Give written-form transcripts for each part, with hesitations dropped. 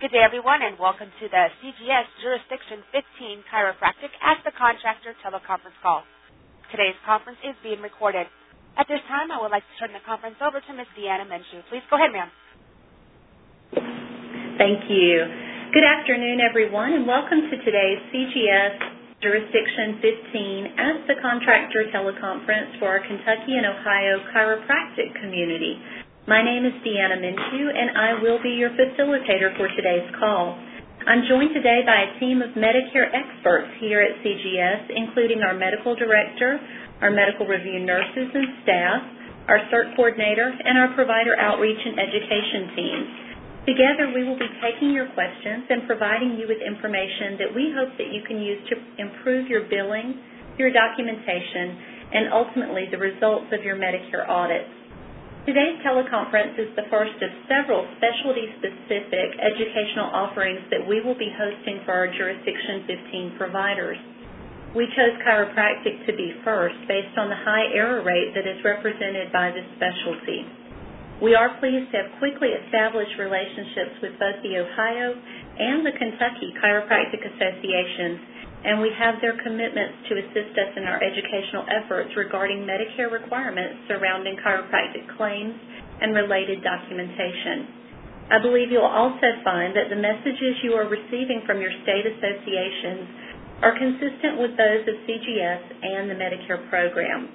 Good day, everyone, and welcome to the CGS Jurisdiction 15 Chiropractic as the Contractor teleconference call. Today's conference is being recorded. At this time, I would like to turn the conference over to Ms. Deanna Minshew. Please go ahead, ma'am. Thank you. Good afternoon, everyone, and welcome to today's CGS Jurisdiction 15 as the Contractor teleconference for our Kentucky and Ohio chiropractic community. My name is Deanna Minshew, and I will be your facilitator for today's call. I'm joined today by a team of Medicare experts here at CGS, including our medical director, our medical review nurses and staff, our CERT coordinator, and our provider outreach and education team. Together, we will be taking your questions and providing you with information that we hope that you can use to improve your billing, your documentation, and ultimately the results of your Medicare audits. Today's teleconference is the first of several specialty-specific educational offerings that we will be hosting for our Jurisdiction 15 providers. We chose chiropractic to be first based on the high error rate that is represented by this specialty. We are pleased to have quickly established relationships with both the Ohio and the Kentucky Chiropractic Associations, and we have their commitments to assist us in our educational efforts regarding Medicare requirements surrounding chiropractic claims and related documentation. I believe you'll also find that the messages you are receiving from your state associations are consistent with those of CGS and the Medicare program.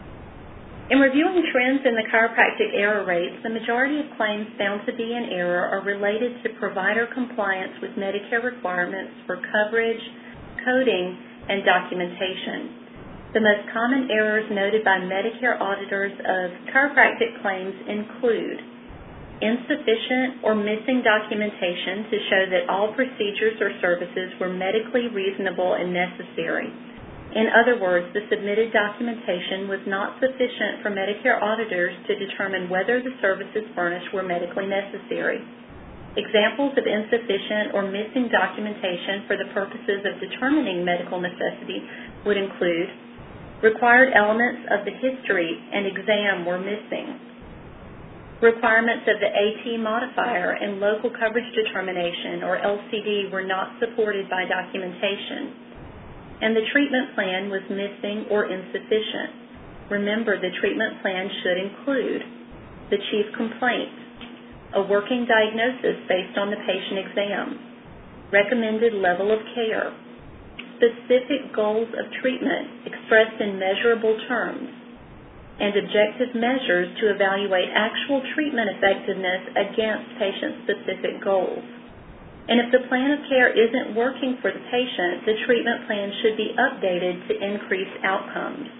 In reviewing trends in the chiropractic error rates, the majority of claims found to be in error are related to provider compliance with Medicare requirements for coverage, coding, and documentation. The most common errors noted by Medicare auditors of chiropractic claims include insufficient or missing documentation to show that all procedures or services were medically reasonable and necessary. In other words, the submitted documentation was not sufficient for Medicare auditors to determine whether the services furnished were medically necessary. Examples of insufficient or missing documentation for the purposes of determining medical necessity would include required elements of the history and exam were missing, requirements of the AT modifier and local coverage determination or LCD were not supported by documentation, and the treatment plan was missing or insufficient. Remember, the treatment plan should include the chief complaint, a working diagnosis based on the patient exam, recommended level of care, specific goals of treatment expressed in measurable terms, and objective measures to evaluate actual treatment effectiveness against patient-specific goals. And if the plan of care isn't working for the patient, the treatment plan should be updated to increase outcomes.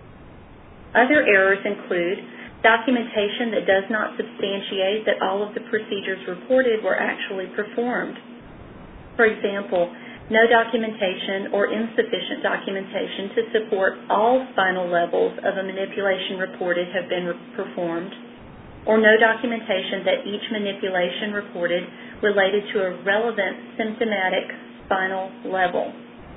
Other errors include documentation that does not substantiate that all of the procedures reported were actually performed. For example, no documentation or insufficient documentation to support all spinal levels of a manipulation reported have been performed, or no documentation that each manipulation reported related to a relevant symptomatic spinal level.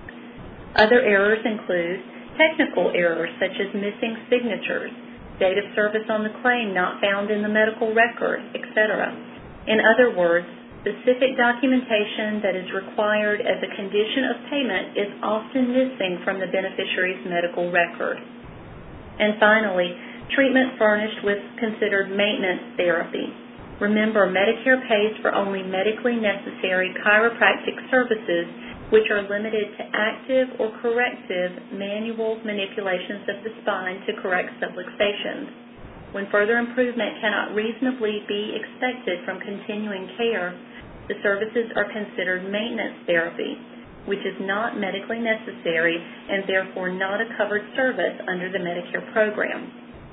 Other errors include technical errors such as missing signatures, date of service on the claim not found in the medical record, etc. In other words, specific documentation that is required as a condition of payment is often missing from the beneficiary's medical record. And finally, treatment furnished with considered maintenance therapy. Remember, Medicare pays for only medically necessary chiropractic services, which are limited to active or corrective manual manipulations of the spine to correct subluxations. When further improvement cannot reasonably be expected from continuing care, the services are considered maintenance therapy, which is not medically necessary and therefore not a covered service under the Medicare program.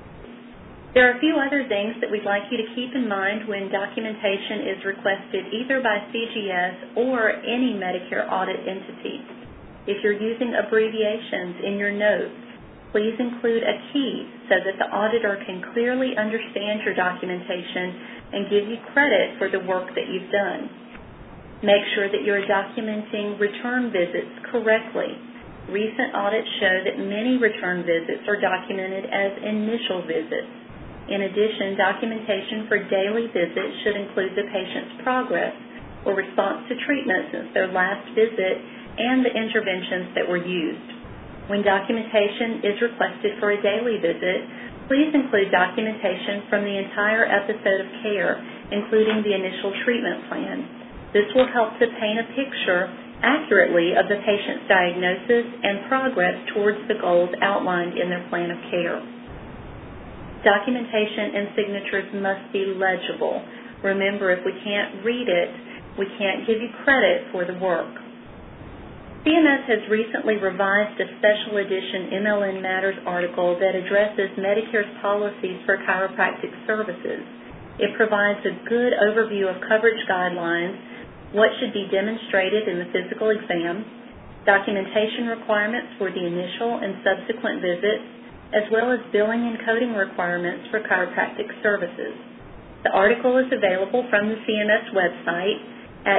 There are a few other things that we'd like you to keep in mind when documentation is requested either by CGS or any Medicare audit entity. If you're using abbreviations in your notes, please include a key so that the auditor can clearly understand your documentation and give you credit for the work that you've done. Make sure that you're documenting return visits correctly. Recent audits show that many return visits are documented as initial visits. In addition, documentation for daily visits should include the patient's progress, or response to treatment since their last visit and the interventions that were used. When documentation is requested for a daily visit, please include documentation from the entire episode of care, including the initial treatment plan. This will help to paint a picture accurately of the patient's diagnosis and progress towards the goals outlined in their plan of care. Documentation and signatures must be legible. Remember, if we can't read it, we can't give you credit for the work. CMS has recently revised a special edition MLN Matters article that addresses Medicare's policies for chiropractic services. It provides a good overview of coverage guidelines, what should be demonstrated in the physical exam, documentation requirements for the initial and subsequent visits, as well as billing and coding requirements for chiropractic services. The article is available from the CMS website at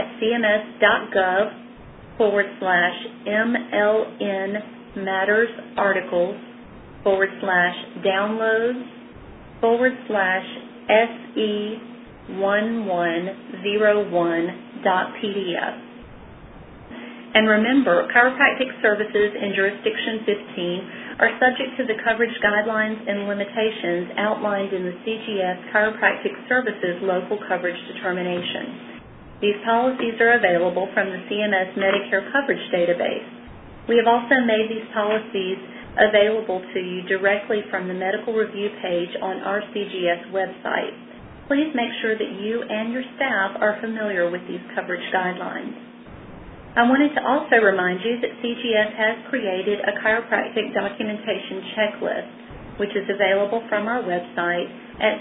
cms.gov/MLN Matters Articles /downloads/SE1101.pdf. And remember, chiropractic services in Jurisdiction 15 are subject to the coverage guidelines and limitations outlined in the CGS Chiropractic Services Local Coverage Determination. These policies are available from the CMS Medicare Coverage Database. We have also made these policies available to you directly from the medical review page on our CGS website. Please make sure that you and your staff are familiar with these coverage guidelines. I wanted to also remind you that CGS has created a chiropractic documentation checklist, which is available from our website at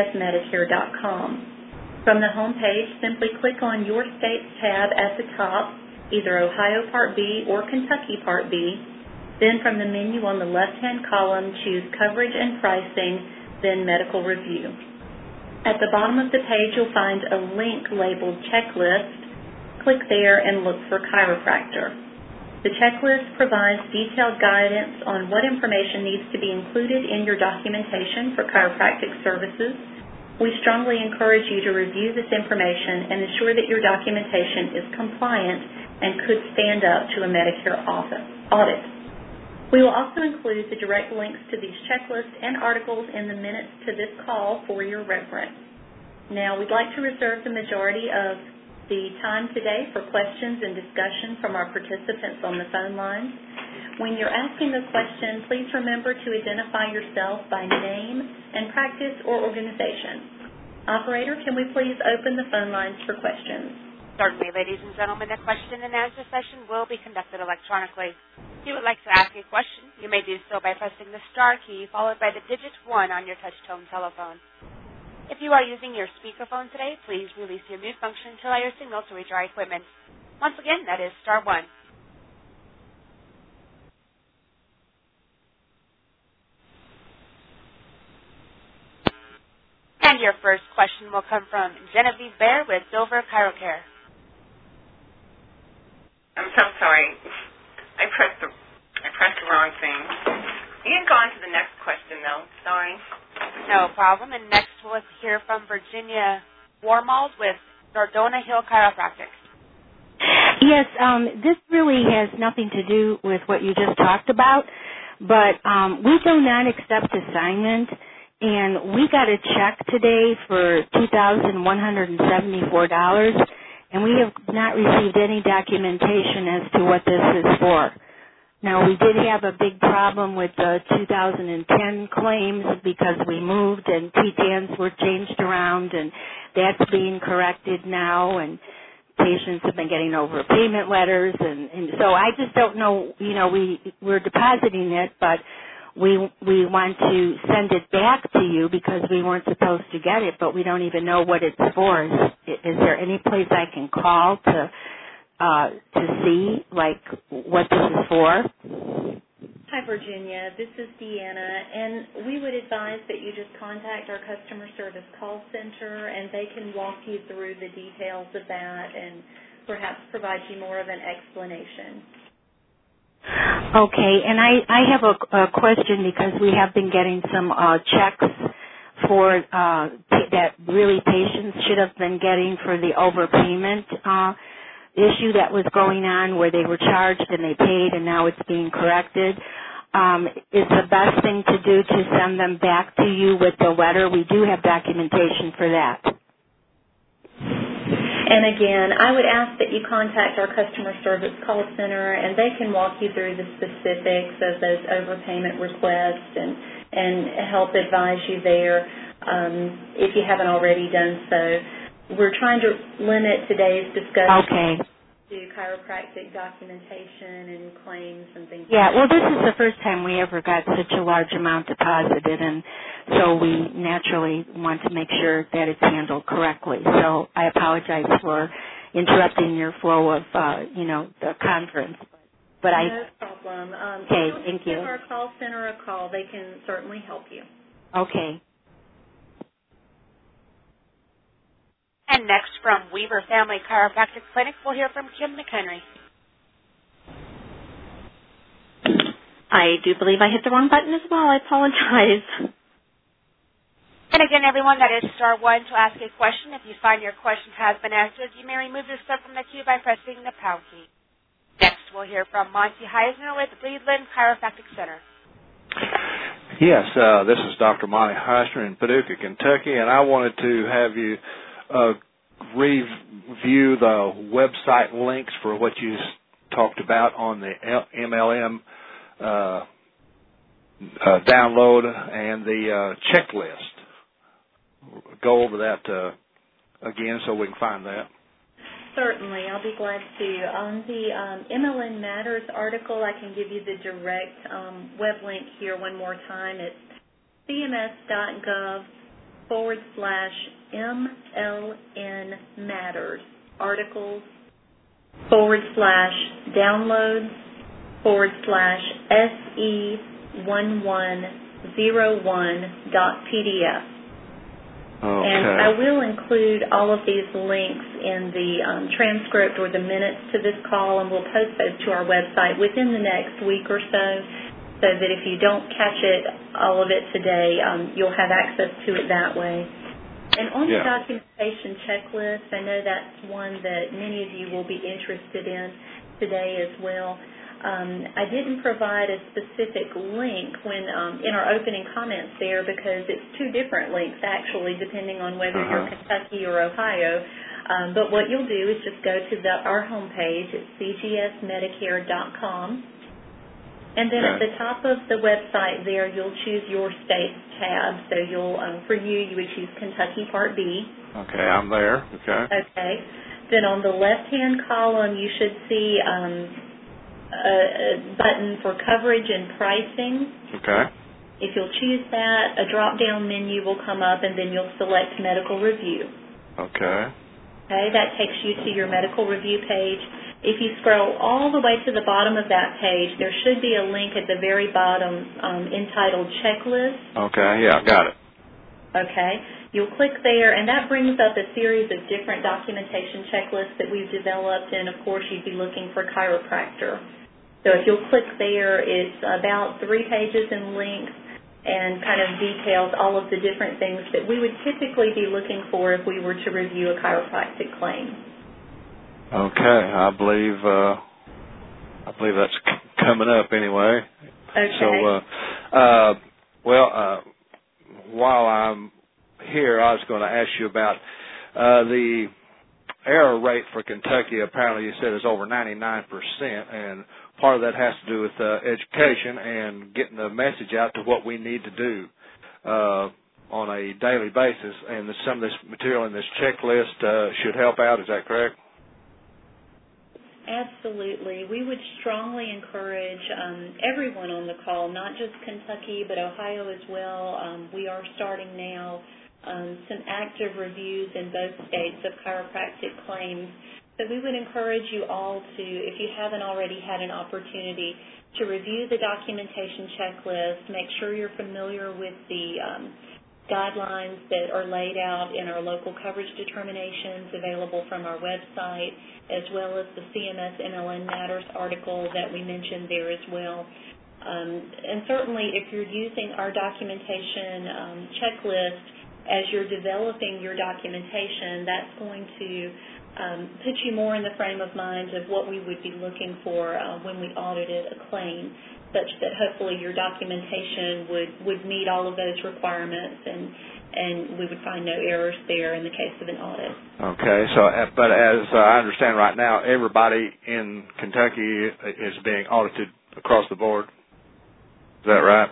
cgsmedicare.com. From the home page, simply click on Your State's tab at the top, either Ohio Part B or Kentucky Part B. Then from the menu on the left-hand column, choose Coverage and Pricing, then Medical Review. At the bottom of the page, you'll find a link labeled Checklist. Click there and look for chiropractor. The checklist provides detailed guidance on what information needs to be included in your documentation for chiropractic services. We strongly encourage you to review this information and ensure that your documentation is compliant and could stand up to a Medicare audit. We will also include the direct links to these checklists and articles in the minutes to this call for your reference. Now, we'd like to reserve the majority of the time today for questions and discussion from our participants on the phone lines. When you're asking a question, please remember to identify yourself by name and practice or organization. Operator, can we please open the phone lines for questions? Certainly, ladies and gentlemen, the question and answer session will be conducted electronically. If you would like to ask a question, you may do so by pressing the star key followed by the digit 1 on your touch-tone telephone. If you are using your speakerphone today, please release your mute function to allow your signal to reach our equipment. Once again, that is star 1. And your first question will come from Genevieve Bear with Dover ChiroCare. I'm so sorry. I pressed the wrong thing. You can go on to the next question, though. Sorry. No problem. And next we'll hear from Virginia Warmald with Nordona Hill Chiropractic. Yes, this really has nothing to do with what you just talked about, but we do not accept assignment, and we got a check today for $2,174, and we have not received any documentation as to what this is for. Now, we did have a big problem with the 2010 claims because we moved and PTANs were changed around, and that's being corrected now, and patients have been getting overpayment letters, and so I just don't know, we're depositing it, but we want to send it back to you because we weren't supposed to get it, but we don't even know what it's for. Is there any place I can call to see, like, what this is for? Hi, Virginia. This is Deanna, and we would advise that you just contact our customer service call center, and they can walk you through the details of that and perhaps provide you more of an explanation. Okay, and I have a question because we have been getting some checks for that really patients should have been getting for the overpayment issue that was going on where they were charged and they paid and now it's being corrected. Is the best thing to do to send them back to you with the letter? We do have documentation for that. And again, I would ask that you contact our customer service call center, and they can walk you through the specifics of those overpayment requests and help advise you there if you haven't already done so. We're trying to limit today's discussion to chiropractic documentation and claims and things like that. Well, this is the first time we ever got such a large amount deposited, and so we naturally want to make sure that it's handled correctly. So I apologize for interrupting your flow of, the conference. But no problem. Okay, thank you. Give our call center a call. They can certainly help you. Okay. And next from Weaver Family Chiropractic Clinic, we'll hear from Kim McHenry. I do believe I hit the wrong button as well. I apologize. And again, everyone, that is *1 to ask a question. If you find your question has been answered, you may remove yourself from the queue by pressing the # key. Next, we'll hear from Monty Heisner with Cleveland Chiropractic Center. Yes, this is Dr. Monty Heisner in Paducah, Kentucky, and I wanted to have you review the website links for what you talked about on the MLM download and the checklist. Go over that again so we can find that. Certainly, I'll be glad to. On the MLM Matters article, I can give you the direct web link here one more time. It's cms.gov /MLN Matters articles /downloads /SE1101.pdf. Okay. And I will include all of these links in the transcript or the minutes to this call, and we'll post those to our website within the next week or so that if you don't catch all of it today, you'll have access to it that way. And on the documentation checklist, I know that's one that many of you will be interested in today as well. I didn't provide a specific link when in our opening comments there because it's two different links actually depending on whether you're Kentucky or Ohio. But what you'll do is just go to our homepage at cgsmedicare.com. And then at the top of the website there, you'll choose your state tab. So for you would choose Kentucky Part B. Okay, I'm there. Okay. Then on the left-hand column, you should see a button for coverage and pricing. Okay. If you'll choose that, a drop-down menu will come up, and then you'll select medical review. Okay. Okay, that takes you to your medical review page. If you scroll all the way to the bottom of that page, there should be a link at the very bottom entitled Checklist. Okay, yeah, got it. Okay, you'll click there, and that brings up a series of different documentation checklists that we've developed, and of course you'd be looking for chiropractor. So if you'll click there, it's about 3 pages in length and kind of details all of the different things that we would typically be looking for if we were to review a chiropractic claim. Okay, I believe that's coming up anyway. Okay. So, while I'm here, I was going to ask you about the error rate for Kentucky. Apparently, you said is over 99%, and part of that has to do with education and getting the message out to what we need to do on a daily basis. And some of this material in this checklist should help out. Is that correct? Absolutely. We would strongly encourage everyone on the call, not just Kentucky, but Ohio as well. We are starting now some active reviews in both states of chiropractic claims. So we would encourage you all to, if you haven't already had an opportunity, to review the documentation checklist, make sure you're familiar with the guidelines that are laid out in our local coverage determinations available from our website, as well as the CMS MLN Matters article that we mentioned there as well. And certainly if you're using our documentation checklist as you're developing your documentation, that's going to put you more in the frame of mind of what we would be looking for when we audited a claim, such that hopefully your documentation would meet all of those requirements and we would find no errors there in the case of an audit. Okay, so but as I understand right now, everybody in Kentucky is being audited across the board. Is that right?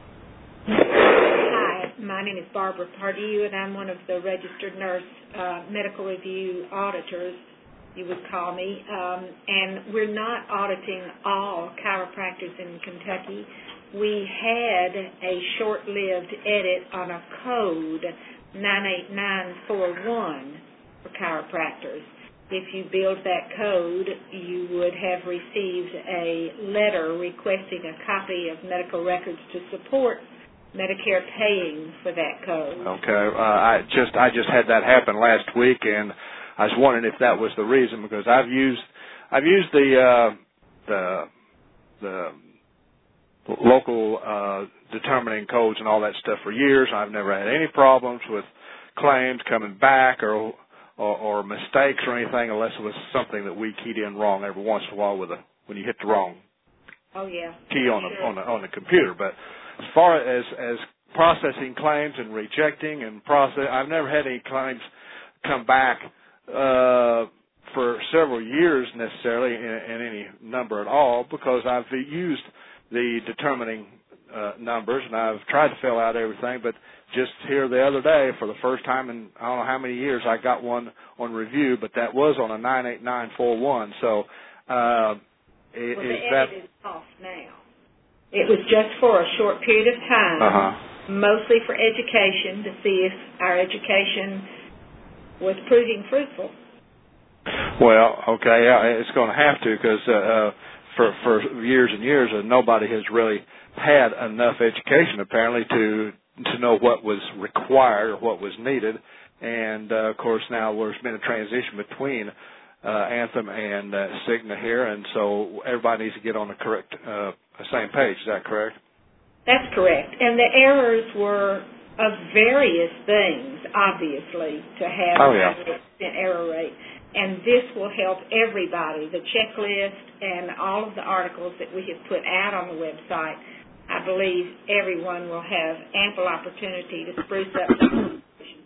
Hi, my name is Barbara Pardue, and I'm one of the registered nurse medical review auditors, you would call me, and we're not auditing all chiropractors in Kentucky. We had a short-lived edit on a code, 98941, for chiropractors. If you build that code, you would have received a letter requesting a copy of medical records to support Medicare paying for that code. Okay, I just had that happen last week, and I was wondering if that was the reason, because I've used the local determining codes and all that stuff for years. I've never had any problems with claims coming back or mistakes or anything, unless it was something that we keyed in wrong every once in a while when you hit the wrong key on the computer. But as far as processing claims and rejecting and I've never had any claims come back for several years necessarily in any number at all, because I've used the determining numbers, and I've tried to fill out everything, but just here the other day, for the first time in I don't know how many years, I got one on review, but that was on a 98941. So the edit is off now. It was just for a short period of time, mostly for education, to see if our education was proving fruitful. Well, okay, yeah, it's going to have to, because for years and years, nobody has really had enough education apparently to know what was required or what was needed. And of course, now there's been a transition between Anthem and Cigna here, and so everybody needs to get on the correct same page. Is that correct? That's correct. And the errors were of various things, obviously, to have a 90% error rate. And this will help everybody. The checklist and all of the articles that we have put out on the website, I believe everyone will have ample opportunity to spruce up the situation.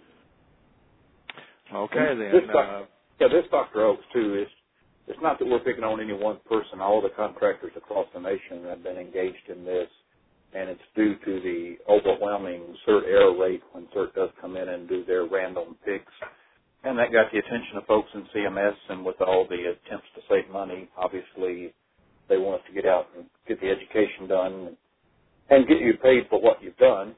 Okay, then. This Dr. Oaks, too, it's not that we're picking on any one person. All the contractors across the nation have been engaged in this, and it's due to the overwhelming CERT error rate when CERT does come in and do their random picks. And that got the attention of folks in CMS, and with all the attempts to save money, obviously they want us to get out and get the education done and get you paid for what you've done.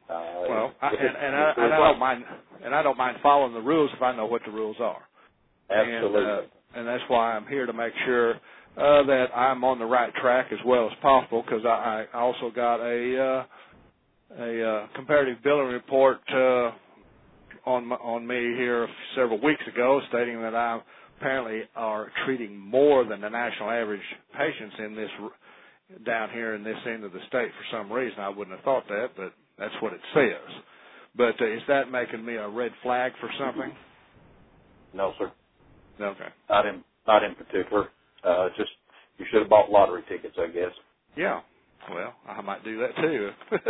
I don't mind following the rules if I know what the rules are. Absolutely. And that's why I'm here, to make sure that I'm on the right track as well as possible, because I also got a comparative billing report on me here several weeks ago, stating that I apparently are treating more than the national average patients in this down here in this end of the state for some reason. I wouldn't have thought that, but that's what it says. But is that making me a red flag for something? No, sir. Okay. Not in particular. Just you should have bought lottery tickets, I guess. Yeah. Well, I might do that too.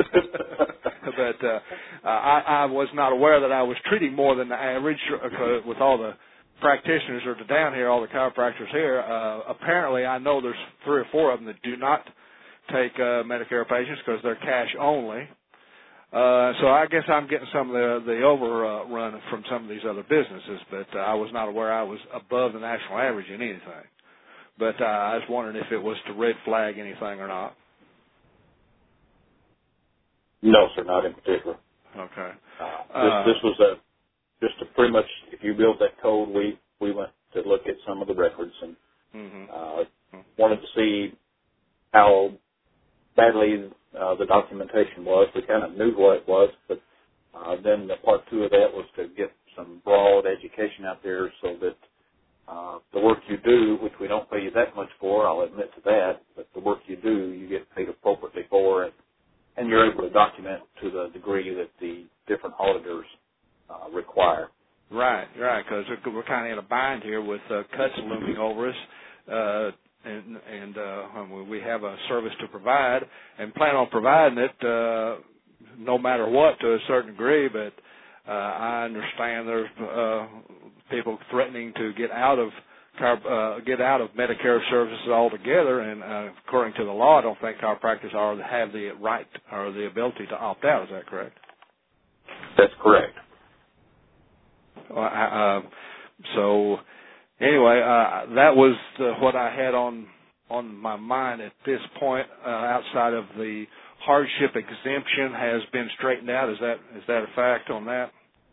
But I was not aware that I was treating more than the average, with all the practitioners that are down here, all the chiropractors here. Apparently, I know there's 3 or 4 of them that do not take Medicare patients because they're cash only. So I guess I'm getting some of the overrun from some of these other businesses, but I was not aware I was above the national average in anything. But I was wondering if it was to red flag anything or not. No, sir, not in particular. Okay. This was just a pretty much, if you build that code, we went to look at some of the records and wanted to see how badly the documentation was. We kind of knew what it was, but then the part 2 of that was to get some broad education out there so that the work you do, which we don't pay you that much for, I'll admit to that, but the work you do, you get paid appropriately for, and you're able to document to the degree that the different auditors require. Right, because we're kind of in a bind here with cuts looming over us, and we have a service to provide and plan on providing it no matter what to a certain degree, but I understand there's people threatening to get out of Medicare services altogether, and according to the law, I don't think chiropractors have the right or the ability to opt out. Is that correct? That's correct. So anyway, that was what I had on my mind at this point. Outside of the hardship exemption has been straightened out. Is that a fact on that?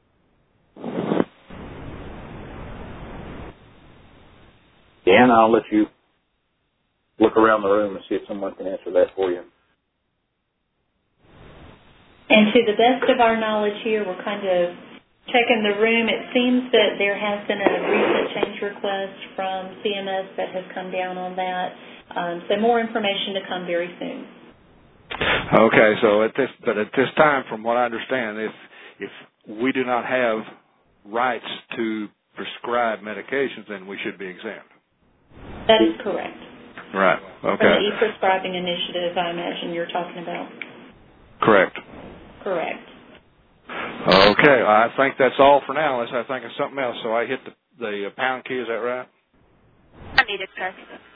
Dan, I'll let you look around the room and see if someone can answer that for you. And to the best of our knowledge here, we're kind of checking the room. It seems that there has been a recent change request from CMS that has come down on that. So more information to come very soon. Okay, so at this time, from what I understand, if we do not have rights to prescribe medications, then we should be exempt. That is correct. Right. Okay. From the e-prescribing initiative, I imagine you're talking about. Correct. Correct. Okay, I think that's all for now, unless I think of something else. So I hit the pound key, is that right? Unmuted, sir.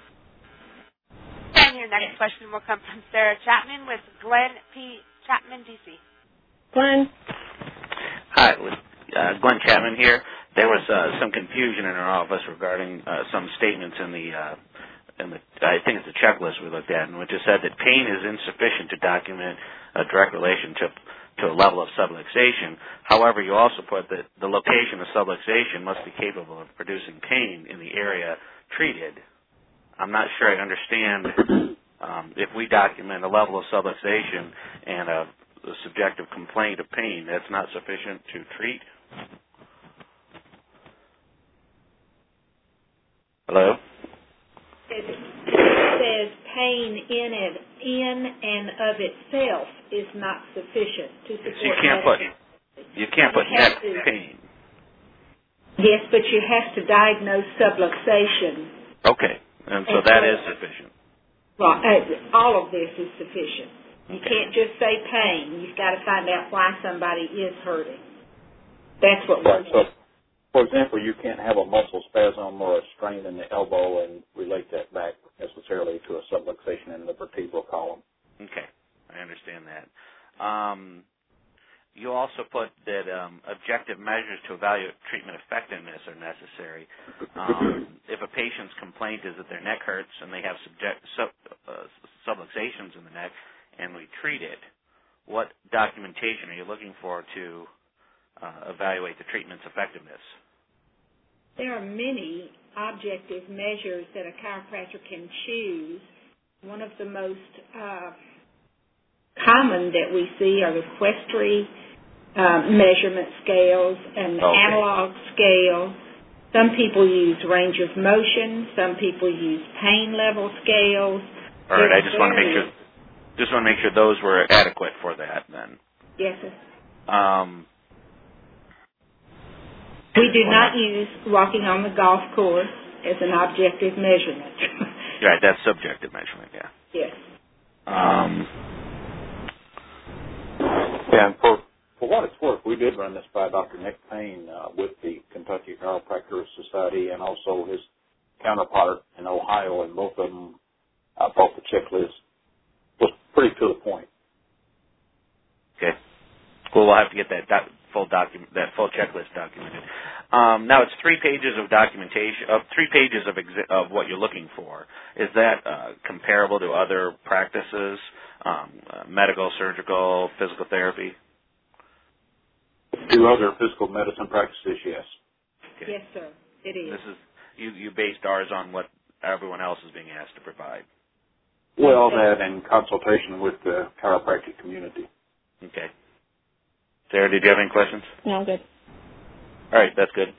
And your next question will come from Sarah Chapman with Glenn P. Chapman, D.C. Glenn. Hi, Glenn Chapman here. There was some confusion in our office regarding some statements in the I think it's the checklist we looked at, in which it said that pain is insufficient to document a direct relationship to a level of subluxation. However, you also put that the location of subluxation must be capable of producing pain in the area treated. I'm not sure I understand if we document a level of subluxation and a subjective complaint of pain, that's not sufficient to treat. Hello? It says pain in and of itself is not sufficient to support. So you can't put neck pain. Yes, but you have to diagnose subluxation. Okay, and so that is sufficient. Well, all of this is sufficient. You can't just say pain. You've got to find out why somebody is hurting. That's what we're doing. For example, you can't have a muscle spasm or a strain in the elbow and relate that back necessarily to a subluxation in the vertebral column. Okay, I understand that. You also put that objective measures to evaluate treatment effectiveness are necessary. If a patient's complaint is that their neck hurts and they have subluxations in the neck and we treat it, what documentation are you looking for to evaluate the treatment's effectiveness? There are many objective measures that a chiropractor can choose. One of the most common that we see are the Questry measurement scales and the analog scale. Some people use range of motion. Some people use pain level scales. All right, I just want to make sure those were adequate for that then. Yes, sir. We do not use walking on the golf course as an objective measurement. Right, that's subjective measurement, yeah. Yes. And for what it's worth, we did run this by Dr. Nick Payne with the Kentucky Chiropractic Society and also his counterpart in Ohio, and both of them thought the checklist was pretty to the point. Okay. Well, we'll have to get that full checklist documented. Now it's 3 pages of documentation, 3 pages of what you're looking for. Is that comparable to other practices, medical, surgical, physical therapy? To other physical medicine practices, yes. Okay. Yes, sir. It is. This is you based ours on what everyone else is being asked to provide. Well, that in consultation with the chiropractic community. Okay. Sarah, did you have any questions? No, I'm good. All right, that's good.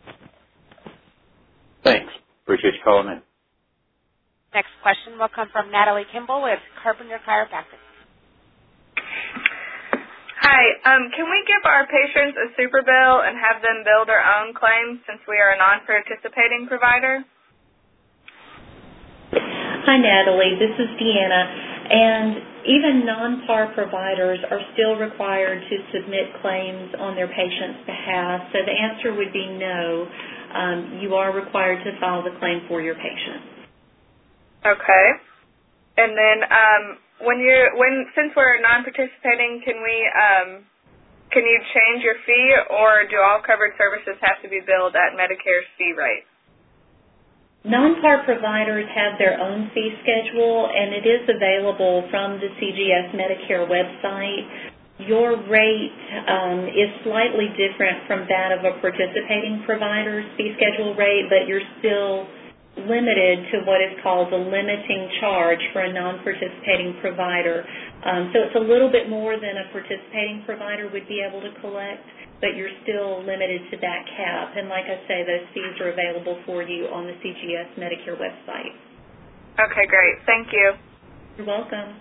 Thanks. Appreciate you calling in. Next question will come from Natalie Kimball with Carpenter Chiropractic. Hi, Hi. Can we give our patients a super bill and have them bill their own claims since we are a non-participating provider? Hi, Natalie. This is Deanna. And even non-PAR providers are still required to submit claims on their patient's behalf. So the answer would be no. You are required to file the claim for your patient. Okay. And then since we're non-participating, can you change your fee, or do all covered services have to be billed at Medicare's fee rate? Non-PAR providers have their own fee schedule, and it is available from the CGS Medicare website. Your rate is slightly different from that of a participating provider's fee schedule rate, but you're still limited to what is called the limiting charge for a non-participating provider. So it's a little bit more than a participating provider would be able to collect, but you're still limited to that cap. And like I say, those fees are available for you on the CGS Medicare website. Okay, great. Thank you. You're welcome.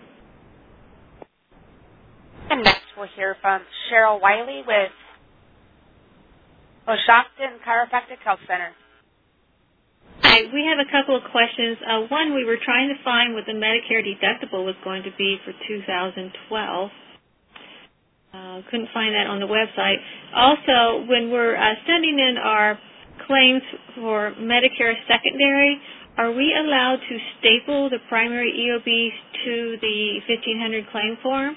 And next we'll hear from Cheryl Wiley with Oshopton Chiropractic Health Center. Hi, we have a couple of questions. One, we were trying to find what the Medicare deductible was going to be for 2012. Couldn't find that on the website. Also, when we're sending in our claims for Medicare secondary, are we allowed to staple the primary EOBs to the 1500 claim form?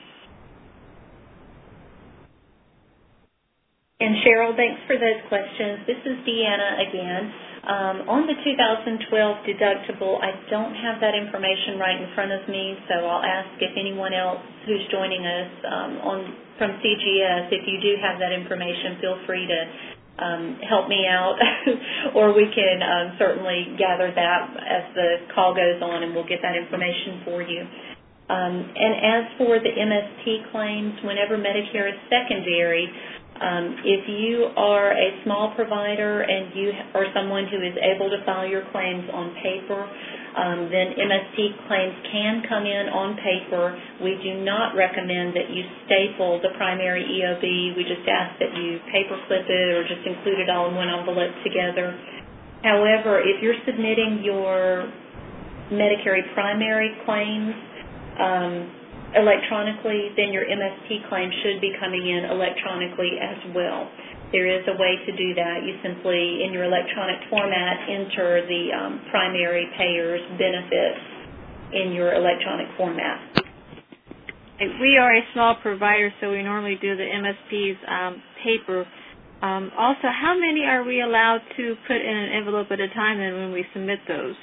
And Cheryl, thanks for those questions. This is Deanna again. On the 2012 deductible, I don't have that information right in front of me, so I'll ask if anyone else who's joining us from CGS, if you do have that information, feel free to help me out, or we can certainly gather that as the call goes on, and we'll get that information for you. And as for the MSP claims, whenever Medicare is secondary, if you are a small provider and you are someone who is able to file your claims on paper, then MSP claims can come in on paper. We do not recommend that you staple the primary EOB. We just ask that you paperclip it or just include it all in one envelope together. However, if you're submitting your Medicare primary claims electronically, then your MSP claim should be coming in electronically as well. There is a way to do that. You simply, in your electronic format, enter the primary payer's benefits in your electronic format. We are a small provider, so we normally do the MSP's paper. Also, how many are we allowed to put in an envelope at a time then when we submit those?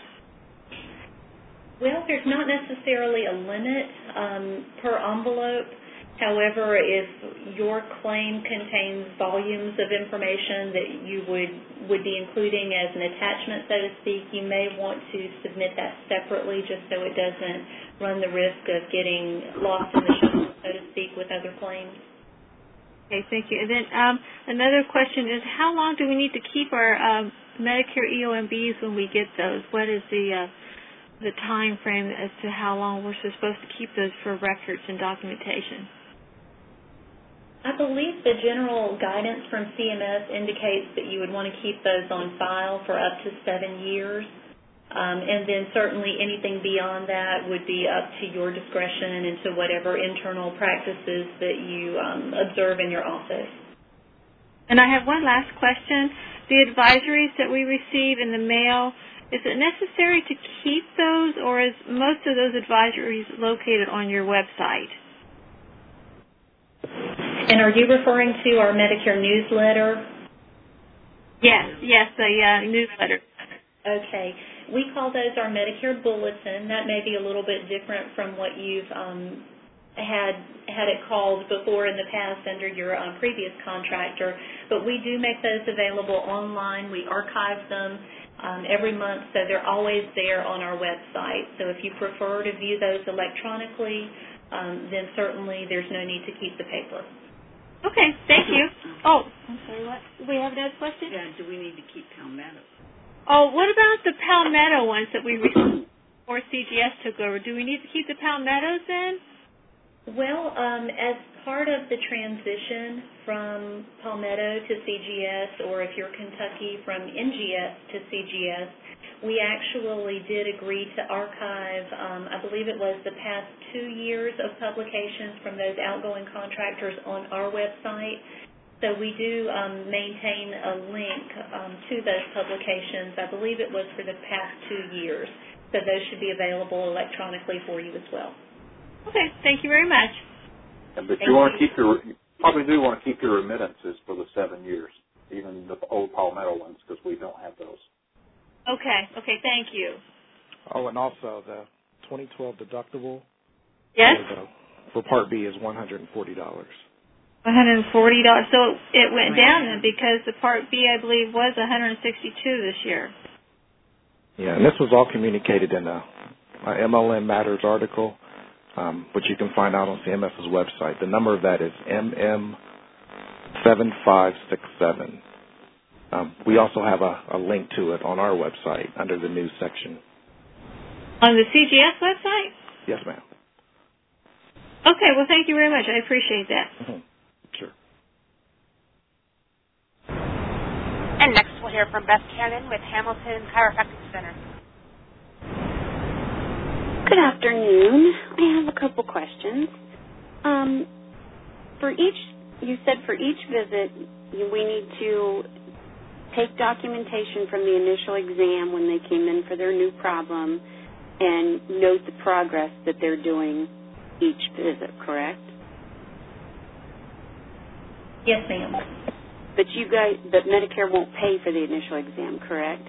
Well, there's not necessarily a limit per envelope. However, if your claim contains volumes of information that you would be including as an attachment, so to speak, you may want to submit that separately just so it doesn't run the risk of getting lost in the shuffle, so to speak, with other claims. Okay, thank you. And then another question is, how long do we need to keep our Medicare EOMBs when we get those? What is the time frame as to how long we're supposed to keep those for records and documentation? I believe the general guidance from CMS indicates that you would want to keep those on file for up to 7 years. And then certainly anything beyond that would be up to your discretion and to whatever internal practices that you observe in your office. And I have one last question. The advisories that we receive in the mail, is it necessary to keep those, or is most of those advisories located on your website? And are you referring to our Medicare newsletter? Yes, the newsletter. Okay. We call those our Medicare Bulletin. That may be a little bit different from what you've had it called before in the past under your previous contractor. But we do make those available online. We archive them every month, so they're always there on our website. So if you prefer to view those electronically, then certainly there's no need to keep the paper. Okay, thank you. Oh, I'm sorry, what? Do we have another question? Yeah, do we need to keep Palmetto? Oh, what about the Palmetto ones that we received before CGS took over? Do we need to keep the Palmettos then? Well, as part of the transition from Palmetto to CGS, or if you're Kentucky, from NGS to CGS, we actually did agree to archive, I believe it was the past 2 years of publications from those outgoing contractors on our website. So we do maintain a link to those publications. I believe it was for the past 2 years. So those should be available electronically for you as well. Okay, thank you very much. But you want to keep you probably do want to keep your remittances for the 7 years, even the old Palmetto ones, because we don't have those. Okay, thank you. Oh, and also the 2012 deductible. Yes. For Part B is $140. $140. So it went down then because the Part B, I believe, was $162 this year. Yeah, and this was all communicated in a MLM Matters article, which you can find out on CMS's website. The number of that is MM7567. We also have a link to it on our website under the news section. On the CGS website? Yes, ma'am. Okay, well, thank you very much. I appreciate that. Mm-hmm. Sure. And next we'll hear from Beth Cannon with Hamilton Chiropractic Center. Good afternoon. I have a couple questions. You said for each visit, we need to take documentation from the initial exam when they came in for their new problem and note the progress that they're doing each visit, correct? Yes, ma'am. But Medicare won't pay for the initial exam, correct?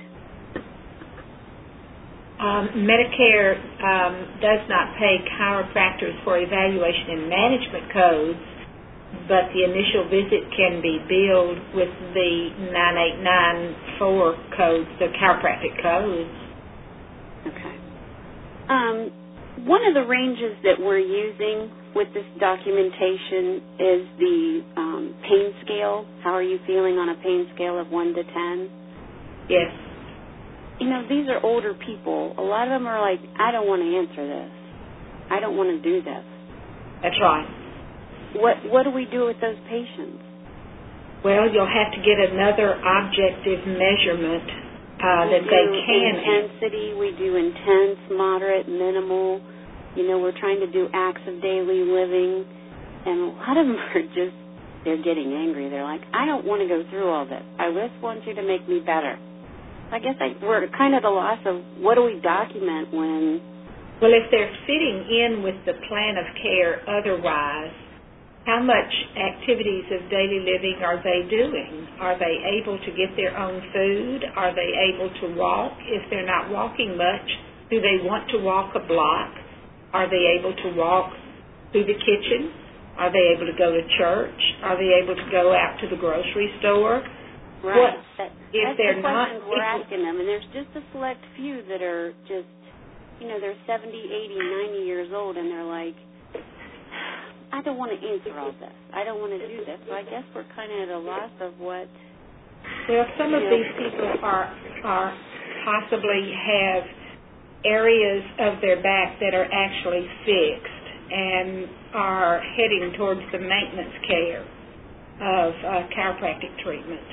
Medicare does not pay chiropractors for evaluation and management codes, but the initial visit can be billed with the 9894 codes, the chiropractic codes. Okay. One of the ranges that we're using with this documentation is the pain scale. How are you feeling on a pain scale of 1 to 10? Yes. These are older people. A lot of them are like, I don't want to answer this. I don't want to do this. That's right. What do we do with those patients? Well, you'll have to get another objective measurement that they can. Intensity. We do intense, moderate, minimal. We're trying to do acts of daily living. And a lot of them are they're getting angry. They're like, I don't want to go through all this. I just want you to make me better. I guess we're kind of at a loss of what do we document when... Well, if they're fitting in with the plan of care otherwise, how much activities of daily living are they doing? Are they able to get their own food? Are they able to walk? If they're not walking much, do they want to walk a block? Are they able to walk through the kitchen? Are they able to go to church? Are they able to go out to the grocery store? Right. That's the questions we're asking them, and there's just a select few that are just, they're 70, 80, 90 years old, and they're like, I don't want to answer all this. I don't want to do this. So I guess we're kind of at a loss of what... Well, some of these people are possibly have areas of their back that are actually fixed and are heading towards the maintenance care of chiropractic treatment.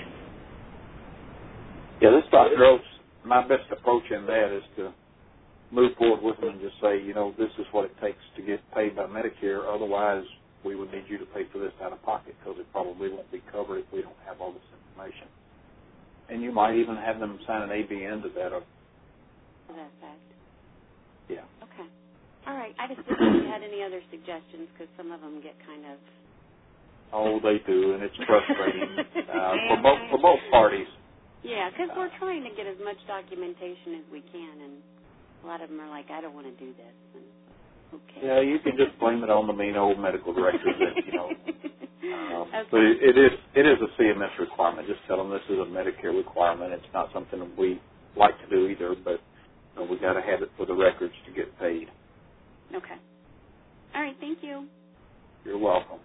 Yeah, this Dr. Oates, my best approach in that is to move forward with them and just say, this is what it takes to get paid by Medicare. Otherwise, we would need you to pay for this out of pocket because it probably won't be covered if we don't have all this information. And you might even have them sign an ABN to that. That fact. Yeah. Okay. All right. I just didn't know if you had any other suggestions because some of them get kind of... Oh, they do, and it's frustrating for both parties. Yeah, because we're trying to get as much documentation as we can, and a lot of them are like, I don't want to do this. And, okay. Yeah, you can just blame it on the mean old medical director that, Okay. But it is a CMS requirement. Just tell them this is a Medicare requirement. It's not something that we like to do either, but we got to have it for the records to get paid. Okay. All right, thank you. You're welcome.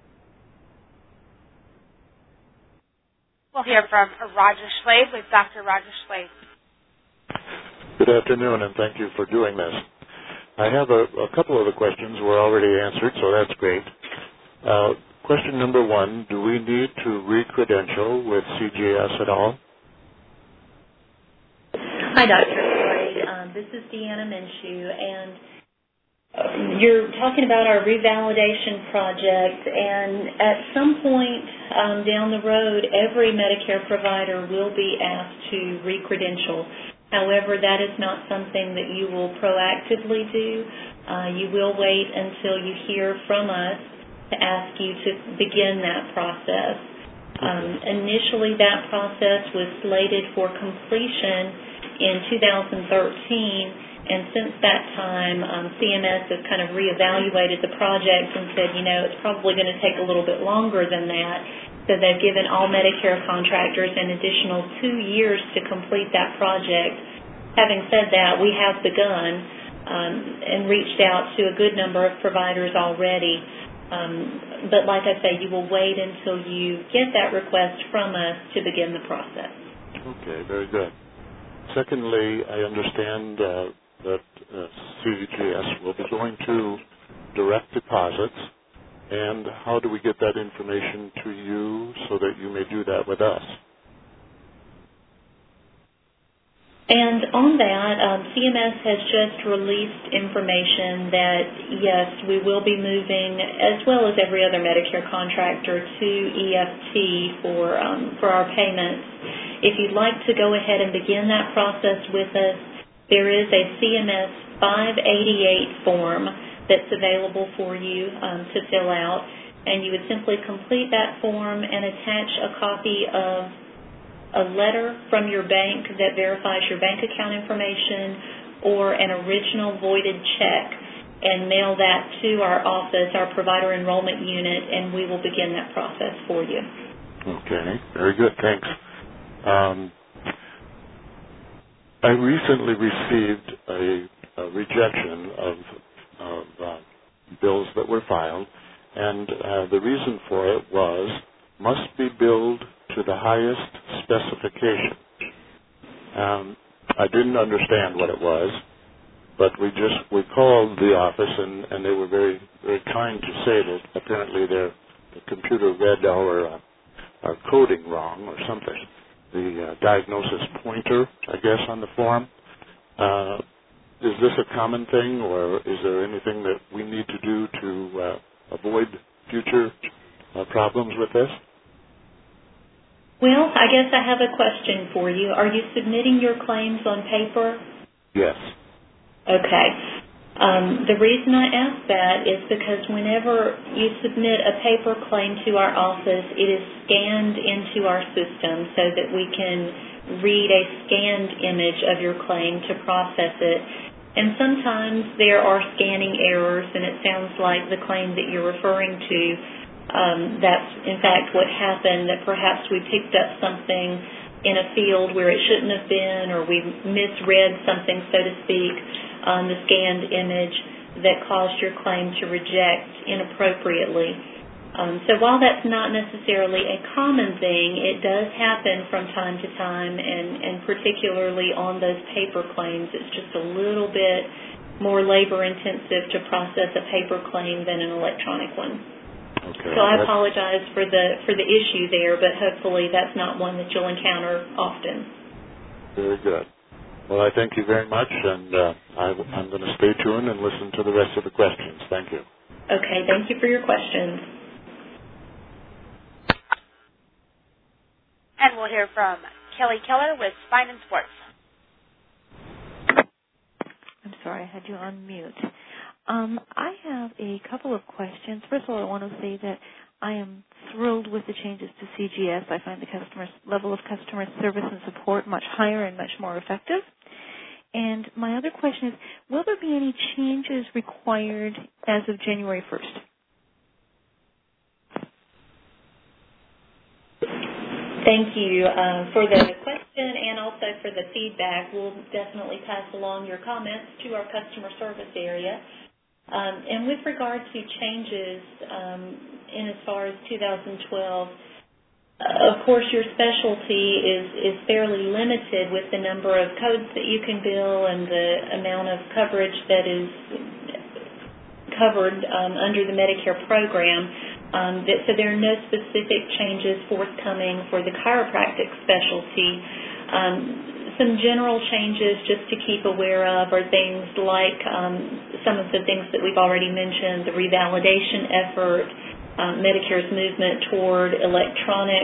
We'll hear from Roger Schlade with Dr. Roger Schlade. Good afternoon, and thank you for doing this. I have a couple of the questions were already answered, so that's great. Question number one, do we need to re-credential with CGS at all? Hi, Dr. Floyd. This is Deanna Minshew, and you're talking about our revalidation project, and at some point down the road, every Medicare provider will be asked to re-credential. However, that is not something that you will proactively do. You will wait until you hear from us to ask you to begin that process. Initially, that process was slated for completion in 2013, and since that time, CMS has kind of reevaluated the project and said, it's probably going to take a little bit longer than that. So they've given all Medicare contractors an additional 2 years to complete that project. Having said that, we have begun and reached out to a good number of providers already. But like I say, you will wait until you get that request from us to begin the process. Okay, very good. Secondly, I understand that CGS will be going to direct deposits. And how do we get that information to you so that you may do that with us? And on that, CMS has just released information that, yes, we will be moving, as well as every other Medicare contractor, to EFT for our payments. If you'd like to go ahead and begin that process with us, there is a CMS 588 form that's available for you to fill out, and you would simply complete that form and attach a copy of a letter from your bank that verifies your bank account information or an original voided check, and mail that to our office, our provider enrollment unit, and we will begin that process for you. Okay, very good, thanks. I recently received a rejection of bills that were filed, and the reason for it was must be billed to the highest specification. I didn't understand what it was, but we called the office, and they were very, very kind to say that apparently the computer read our coding wrong or something. The diagnosis pointer, I guess, on the form. Is this a common thing, or is there anything that we need to do to avoid future problems with this? Well, I guess I have a question for you. Are you submitting your claims on paper? Yes. Okay. The reason I ask that is because whenever you submit a paper claim to our office, it is scanned into our system so that we can read a scanned image of your claim to process it. And sometimes there are scanning errors, and it sounds like the claim that you're referring to, that's in fact what happened, that perhaps we picked up something in a field where it shouldn't have been, or we misread something, so to speak, on the scanned image that caused your claim to reject inappropriately. So while that's not necessarily a common thing, it does happen from time to time, and particularly on those paper claims, it's just a little bit more labor-intensive to process a paper claim than an electronic one. Okay. So I apologize for the issue there, but hopefully that's not one that you'll encounter often. Very good. Well, I thank you very much, and I'm going to stay tuned and listen to the rest of the questions. Thank you. Okay, thank you for your questions. And we'll hear from Kelly Keller with Spine and Sports. I'm sorry, I had you on mute. I have a couple of questions. First of all, I want to say that I am thrilled with the changes to CGS. I find the level of customer service and support much higher and much more effective. And my other question is, will there be any changes required as of January 1st? Thank you for the question and also for the feedback. We'll definitely pass along your comments to our customer service area. And with regard to changes in as far as 2012, of course your specialty is fairly limited with the number of codes that you can bill and the amount of coverage that is covered under the Medicare program. So there are no specific changes forthcoming for the chiropractic specialty. Some general changes just to keep aware of are things like some of the things that we've already mentioned, the revalidation effort, Medicare's movement toward electronic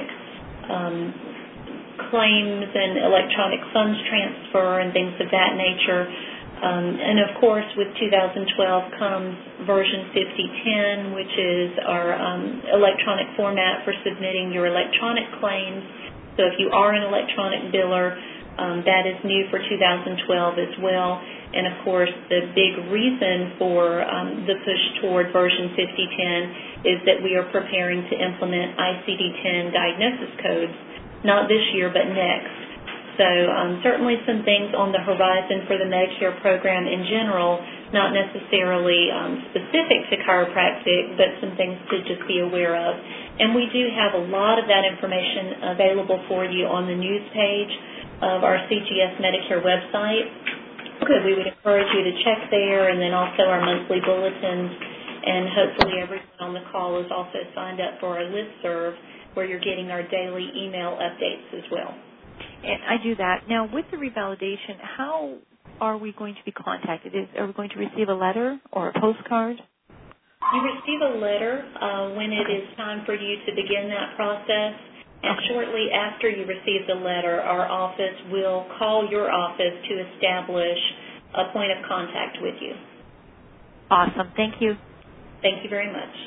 claims and electronic funds transfer and things of that nature. And of course, with 2012 comes version 5010, which is our electronic format for submitting your electronic claims. So if you are an electronic biller, that is new for 2012 as well. And of course, the big reason for the push toward version 5010 is that we are preparing to implement ICD-10 diagnosis codes, not this year, but next. So certainly some things on the horizon for the Medicare program in general, not necessarily specific to chiropractic, but some things to just be aware of. And we do have a lot of that information available for you on the news page of our CGS Medicare website. So we would encourage you to check there, and then also our monthly bulletins. And hopefully everyone on the call is also signed up for our listserv, where you're getting our daily email updates as well. And I do that. Now, with the revalidation, how are we going to be contacted? Are we going to receive a letter or a postcard? You receive a letter when it is time for you to begin that process. And shortly after you receive the letter, our office will call your office to establish a point of contact with you. Awesome. Thank you. Thank you very much.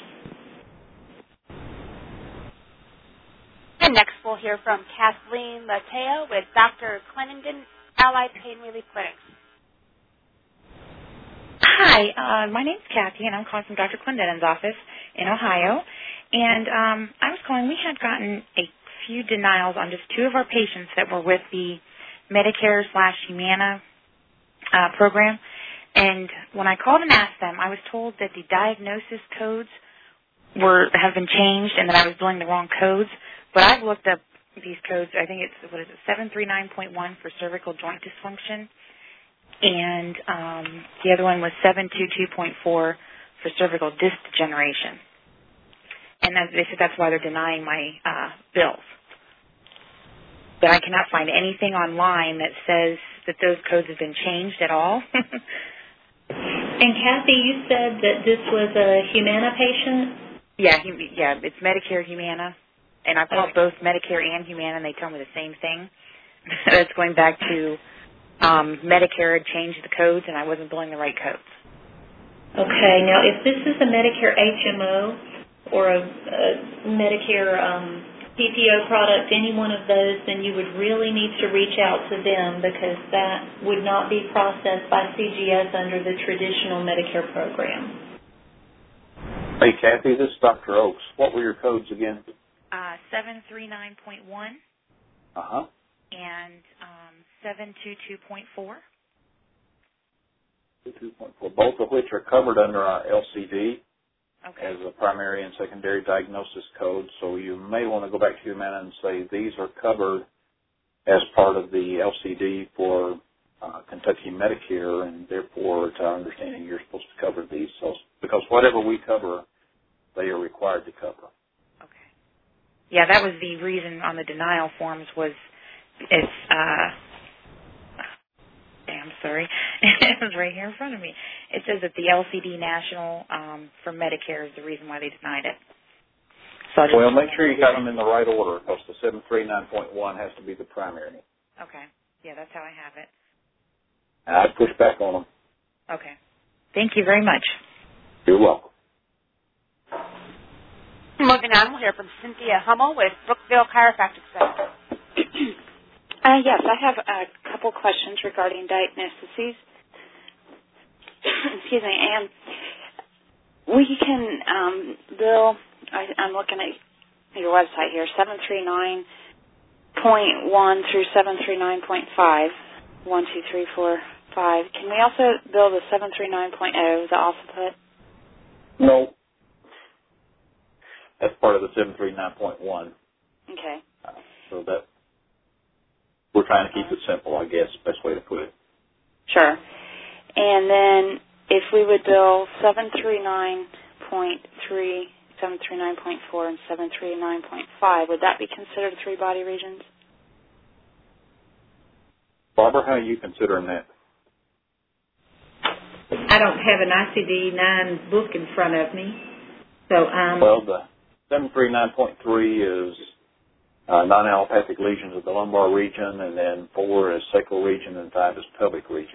And next we'll hear from Kathleen Lateo with Dr. Clenenden Allied Pain Relief Clinics. Hi, my name's Kathy, and I'm calling from Dr. Clendenden's office in Ohio. And I was calling, we had gotten a few denials on just two of our patients that were with the Medicare/Humana program. And when I called and asked them, I was told that the diagnosis codes have been changed and that I was billing the wrong codes. But I've looked up these codes. I think it's, 739.1 for cervical joint dysfunction. And the other one was 722.4 for cervical disc degeneration. And they said that's why they're denying my bills. But I cannot find anything online that says that those codes have been changed at all. And Kathy, you said that this was a Humana patient? Yeah, it's Medicare Humana. And I've called both Medicare and Humana, and they tell me the same thing. That's going back to Medicare had changed the codes, and I wasn't billing the right codes. Okay. Now, if this is a Medicare HMO or a Medicare PPO product, any one of those, then you would really need to reach out to them, because that would not be processed by CGS under the traditional Medicare program. Hey, Kathy, this is Dr. Oaks. What were your codes again? 739.1. Uh-huh. And 722.4. 2.4, both of which are covered under our LCD. Okay. As a primary and secondary diagnosis code. So you may want to go back to Humana and say these are covered as part of the LCD for Kentucky Medicare, and therefore, to our understanding, you're supposed to cover these. So, because whatever we cover, they are required to cover. Okay. Yeah, that was the reason on the denial forms was it's I'm sorry. It was right here in front of me. It says that the LCD National for Medicare is the reason why they denied it. So well, make sure you got them in the right order, because the 739.1 has to be the primary. Okay. Yeah, that's how I have it. I'd push back on them. Okay. Thank you very much. You're welcome. Moving on, we'll hear from Cynthia Hummel with Brookville Chiropractic Center. Yes, I have a couple questions regarding diagnoses. Excuse me. And we can bill, I'm looking at your website here, 739.1 through 739.5, 1, 2, 3, 4, 5. Can we also bill the 739.0, the offset? No. That's part of the 739.1. Okay. So that we're trying to keep it simple, I guess, best way to put it. Sure. And then if we would bill 739.3 739.4 and 739.5. Would that be considered three body regions? Barbara, how are you considering that? I don't have an ICD-9 book in front of me. So, well, the 739.3 is non-allopathic lesions of the lumbar region, and then 4 is sacral region, and 5 is pelvic region.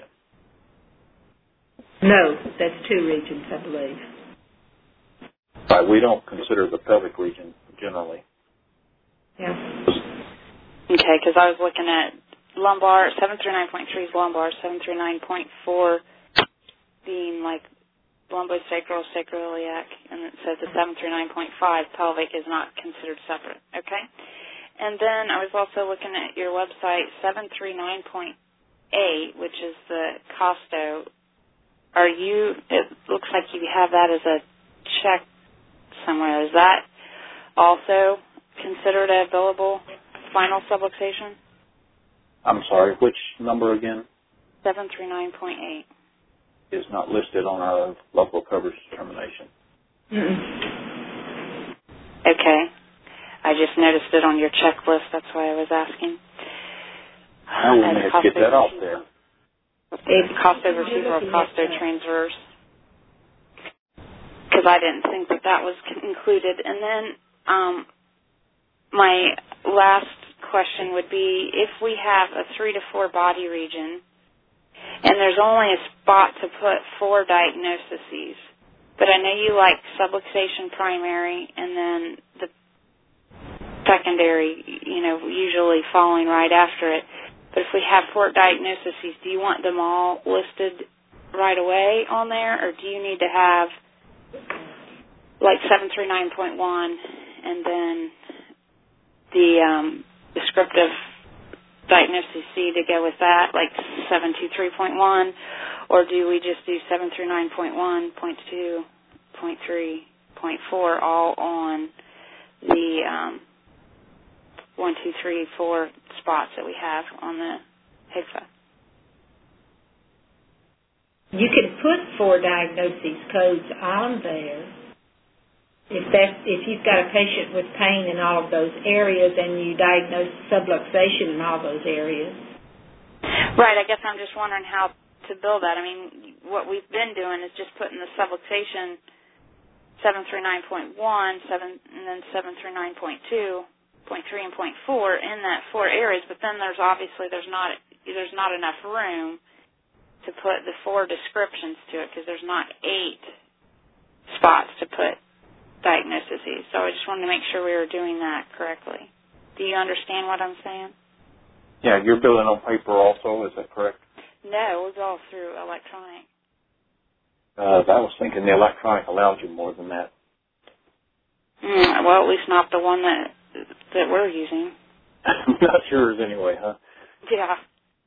No, that's 2 regions, I believe. Right, we don't consider the pelvic region generally. Yeah. Okay, because I was looking at lumbar, 739.3 is lumbar, 739.4 being like lumbosacral, sacroiliac, and it says the 739.5 pelvic is not considered separate. Okay? And then I was also looking at your website, 739.8, which is the costo. It looks like you have that as a check somewhere. Is that also considered a billable spinal subluxation? I'm sorry, which number again? 739.8. Is not listed on our local coverage determination. Okay. I just noticed it on your checklist. That's why I was asking. How we may get that out there. It's costo vertebral, costo transverse. Because I didn't think that was included. And then my last question would be, if we have a 3 to 4 body region, and there's only a spot to put 4 diagnoses, but I know you like subluxation primary and then the secondary, usually following right after it. But if we have 4 diagnoses, do you want them all listed right away on there, or do you need to have like 739.1 and then the descriptive diagnosis C to go with that, like 723.1, or do we just do 739.1, 0.2, 0.3, 0.4 all on the 1, 2, 3, 4 spots that we have on the HICFA? You can put 4 diagnoses codes on there. If you've got a patient with pain in all of those areas and you diagnose subluxation in all those areas. Right. I guess I'm just wondering how to build that. I mean, what we've been doing is just putting the subluxation 739.1, and then 739.2, 0.3, and 0.4 in that 4 areas, but then there's not enough room to put the 4 descriptions to it because there's not 8 spots to put diagnoses. So I just wanted to make sure we were doing that correctly. Do you understand what I'm saying? Yeah, you're billing on paper also, is that correct? No, we'll go through electronic. I was thinking the electronic allowed you more than that. Well, at least not the one that we're using. Not yours anyway, huh? Yeah.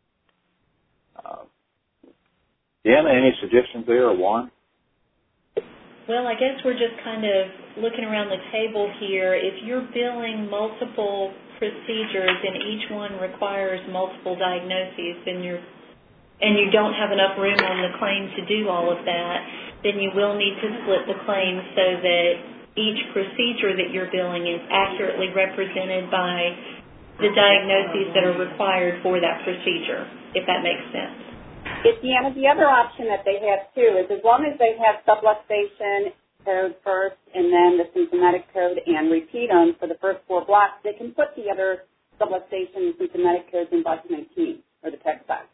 Deanna, any suggestions there, or Juan? Well, I guess we're just kind of looking around the table here. If you're billing multiple procedures and each one requires multiple diagnoses, and you don't have enough room on the claim to do all of that, then you will need to split the claim so that each procedure that you're billing is accurately represented by the diagnoses that are required for that procedure, if that makes sense. Deanna, the other option that they have, too, is as long as they have subluxation code first and then the symptomatic code and repeat them for the first 4 blocks, they can put the other subluxation and symptomatic codes in box 19 or the text box.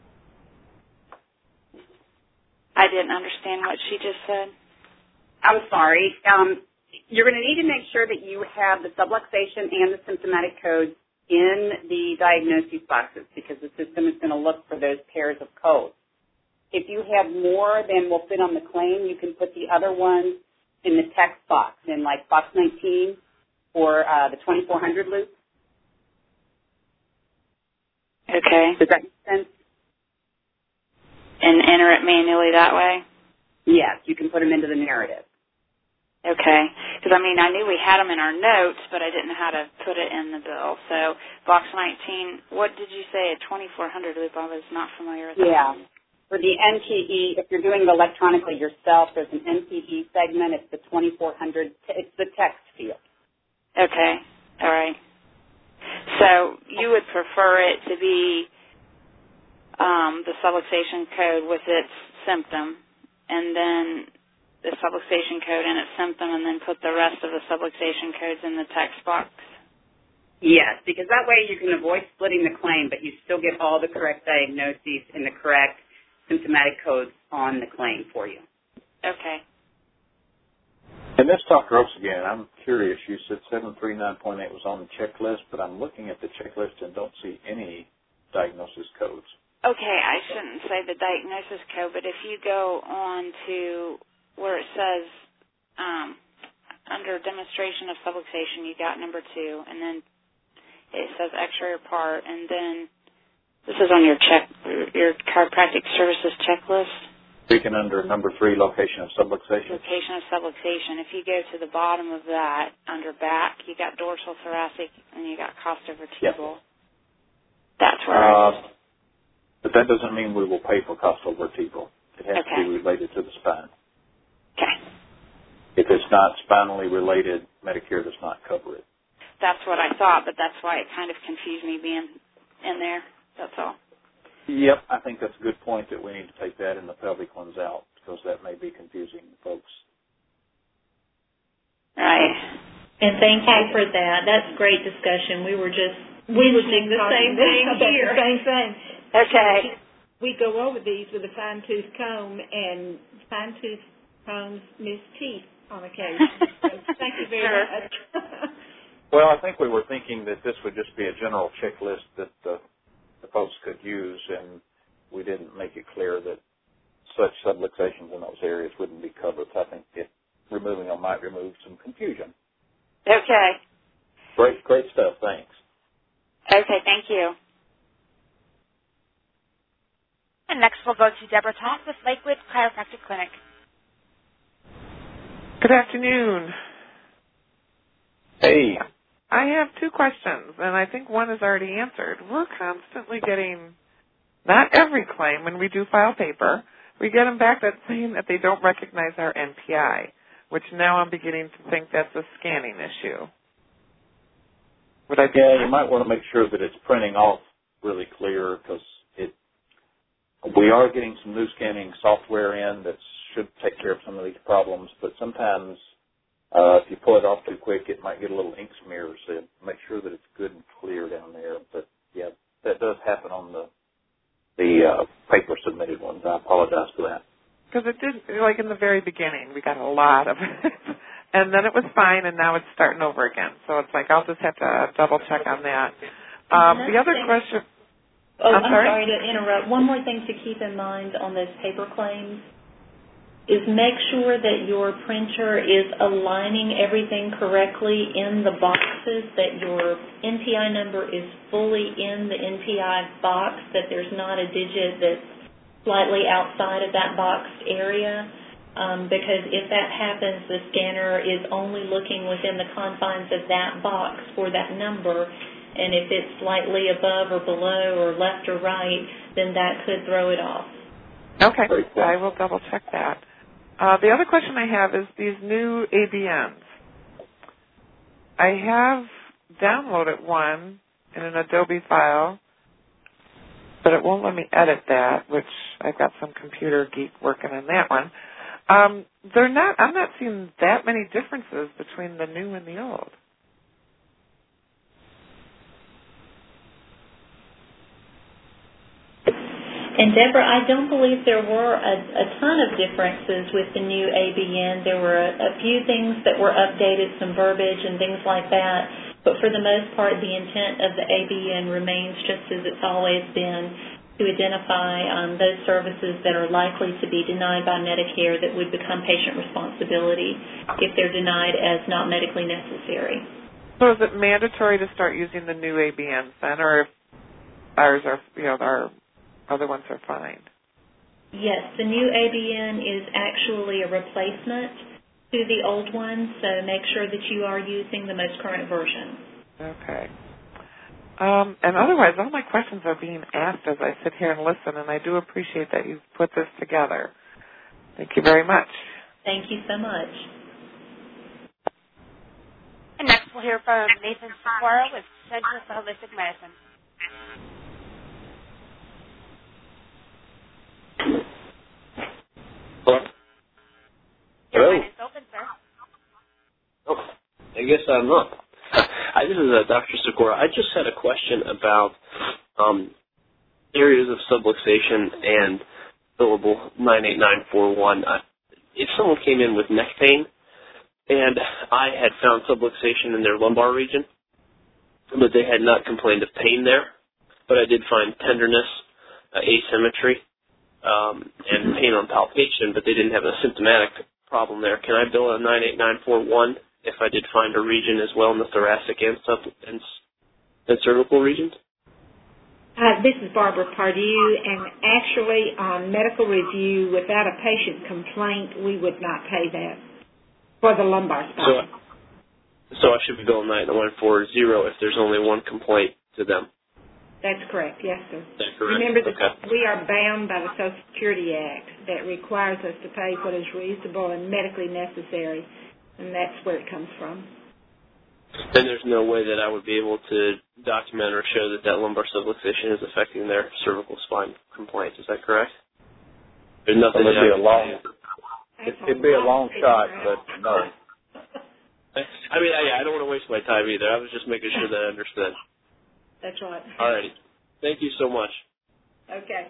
I didn't understand what she just said. I'm sorry. You're going to need to make sure that you have the subluxation and the symptomatic codes in the diagnosis boxes because the system is going to look for those pairs of codes. If you have more than will fit on the claim, you can put the other ones in the text box, in like box 19 or the 2400 loop. Okay. Does that make sense? And enter it manually that way? Yes, you can put them into the narrative. Okay. Because, I knew we had them in our notes, but I didn't know how to put it in the bill. So, box 19, what did you say, a 2400 loop? I was not familiar with that. Yeah. For the NPE, if you're doing it electronically yourself, there's an NPE segment. It's the 2400. It's the text field. Okay. All right. So you would prefer it to be the subluxation code with its symptom, and then the subluxation code and its symptom, and then put the rest of the subluxation codes in the text box? Yes, because that way you can avoid splitting the claim, but you still get all the correct diagnoses and the correct symptomatic codes on the claim for you. Okay. And this Dr. Oaks again, I'm curious. You said 739.8 was on the checklist, but I'm looking at the checklist and don't see any diagnosis codes. Okay, I shouldn't say the diagnosis code, but if you go on to where it says under demonstration of subluxation, you got number 2, and then it says X-ray part, and then this is on your chiropractic services checklist. Speaking under number 3, location of subluxation. Location of subluxation. If you go to the bottom of that, under back, you got dorsal thoracic, and you got costovertebral. Yep. That's where but that doesn't mean we will pay for costovertebral. It has to be related to the spine. Okay. If it's not spinally related, Medicare does not cover it. That's what I thought, but that's why it kind of confused me being in there. That's all. Yep, I think that's a good point that we need to take that and the pelvic ones out because that may be confusing to folks. Right. And thank you for that. That's great discussion. We were thinking the same thing here. The same thing. Okay. We go over these with a fine-tooth comb, and fine-tooth combs miss teeth on occasion. So thank you very much. Well, I think we were thinking that this would just be a general checklist that the folks could use, and we didn't make it clear that such subluxations in those areas wouldn't be covered. So I think removing them might remove some confusion. Okay. Great stuff. Thanks. Okay, thank you. And next we'll go to Deborah Toth with Lakewood Chiropractic Clinic. Good afternoon. Hey. I have 2 questions, and I think one is already answered. We're constantly getting, not every claim, when we do file paper, we get them back that saying that they don't recognize our NPI, which now I'm beginning to think that's a scanning issue. Yeah, you might want to make sure that it's printing off really clear because we are getting some new scanning software in that should take care of some of these problems, but sometimes if you pull it off too quick, it might get a little ink smear, so make sure that it's good and clear down there. But, yeah, that does happen on the paper submitted ones. I apologize for that. Because it did, like in the very beginning, we got a lot of it. And then it was fine, and now it's starting over again. So it's like I'll just have to double-check on that. The other question... Oh, I'm sorry to interrupt. One more thing to keep in mind on those paper claims is make sure that your printer is aligning everything correctly in the boxes, that your NPI number is fully in the NPI box, that there's not a digit that's slightly outside of that boxed area. Because if that happens, the scanner is only looking within the confines of that box for that number, and if it's slightly above or below or left or right, then that could throw it off. Okay, I will double check that. The other question I have is these new ABNs. I have downloaded one in an Adobe file, but it won't let me edit that, which I've got some computer geek working on that one. I'm not seeing that many differences between the new and the old. And Deborah, I don't believe there were a ton of differences with the new ABN. There were a few things that were updated, some verbiage and things like that. But for the most part, the intent of the ABN remains just as it's always been, to identify those services that are likely to be denied by Medicare that would become patient responsibility if they're denied as not medically necessary. So is it mandatory to start using the new ABNs then, or if ours are, our other ones are fine? Yes, the new ABN is actually a replacement to the old one, so make sure that you are using the most current version. Okay. And otherwise, all my questions are being asked as I sit here and listen, and I do appreciate that you've put this together. Thank you very much. Thank you so much. And next we'll hear from Nathan Sikora with Center for Holistic Medicine. Hello? Your line is open, sir. Oh, I guess I'm not. Hi, this is Dr. Sikora. I just had a question about areas of subluxation and billable 98941. If someone came in with neck pain and I had found subluxation in their lumbar region, but they had not complained of pain there, but I did find tenderness, asymmetry, and pain on palpation, but they didn't have a symptomatic problem there. Can I bill a 98941 if I did find a region as well in the thoracic and cervical regions? This is Barbara Pardue, and actually on medical review, without a patient complaint, we would not pay that for the lumbar spine. So I should be billing 99140 if there's only one complaint to them. That's correct, yes, sir. That's correct. Remember that we are bound by the Social Security Act that requires us to pay what is reasonable and medically necessary, and that's where it comes from. And there's no way that I would be able to document or show that that lumbar subluxation is affecting their cervical spine complaint. Is that correct? There's nothing. It'd be a long shot, but no. I mean, I don't want to waste my time either. I was just making sure that I understood. That's right. All righty. Thank you so much. Okay.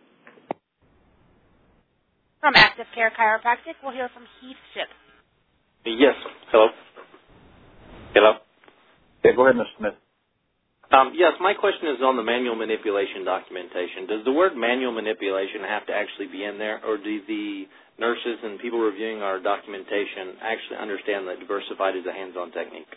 From Active Care Chiropractic, we'll hear from Heath Ship. Yes. Hello. Hello. Yeah, go ahead, Mr. Smith. Yes, my question is on the manual manipulation documentation. Does the word manual manipulation have to actually be in there, or do the nurses and people reviewing our documentation actually understand that diversified is a hands-on technique?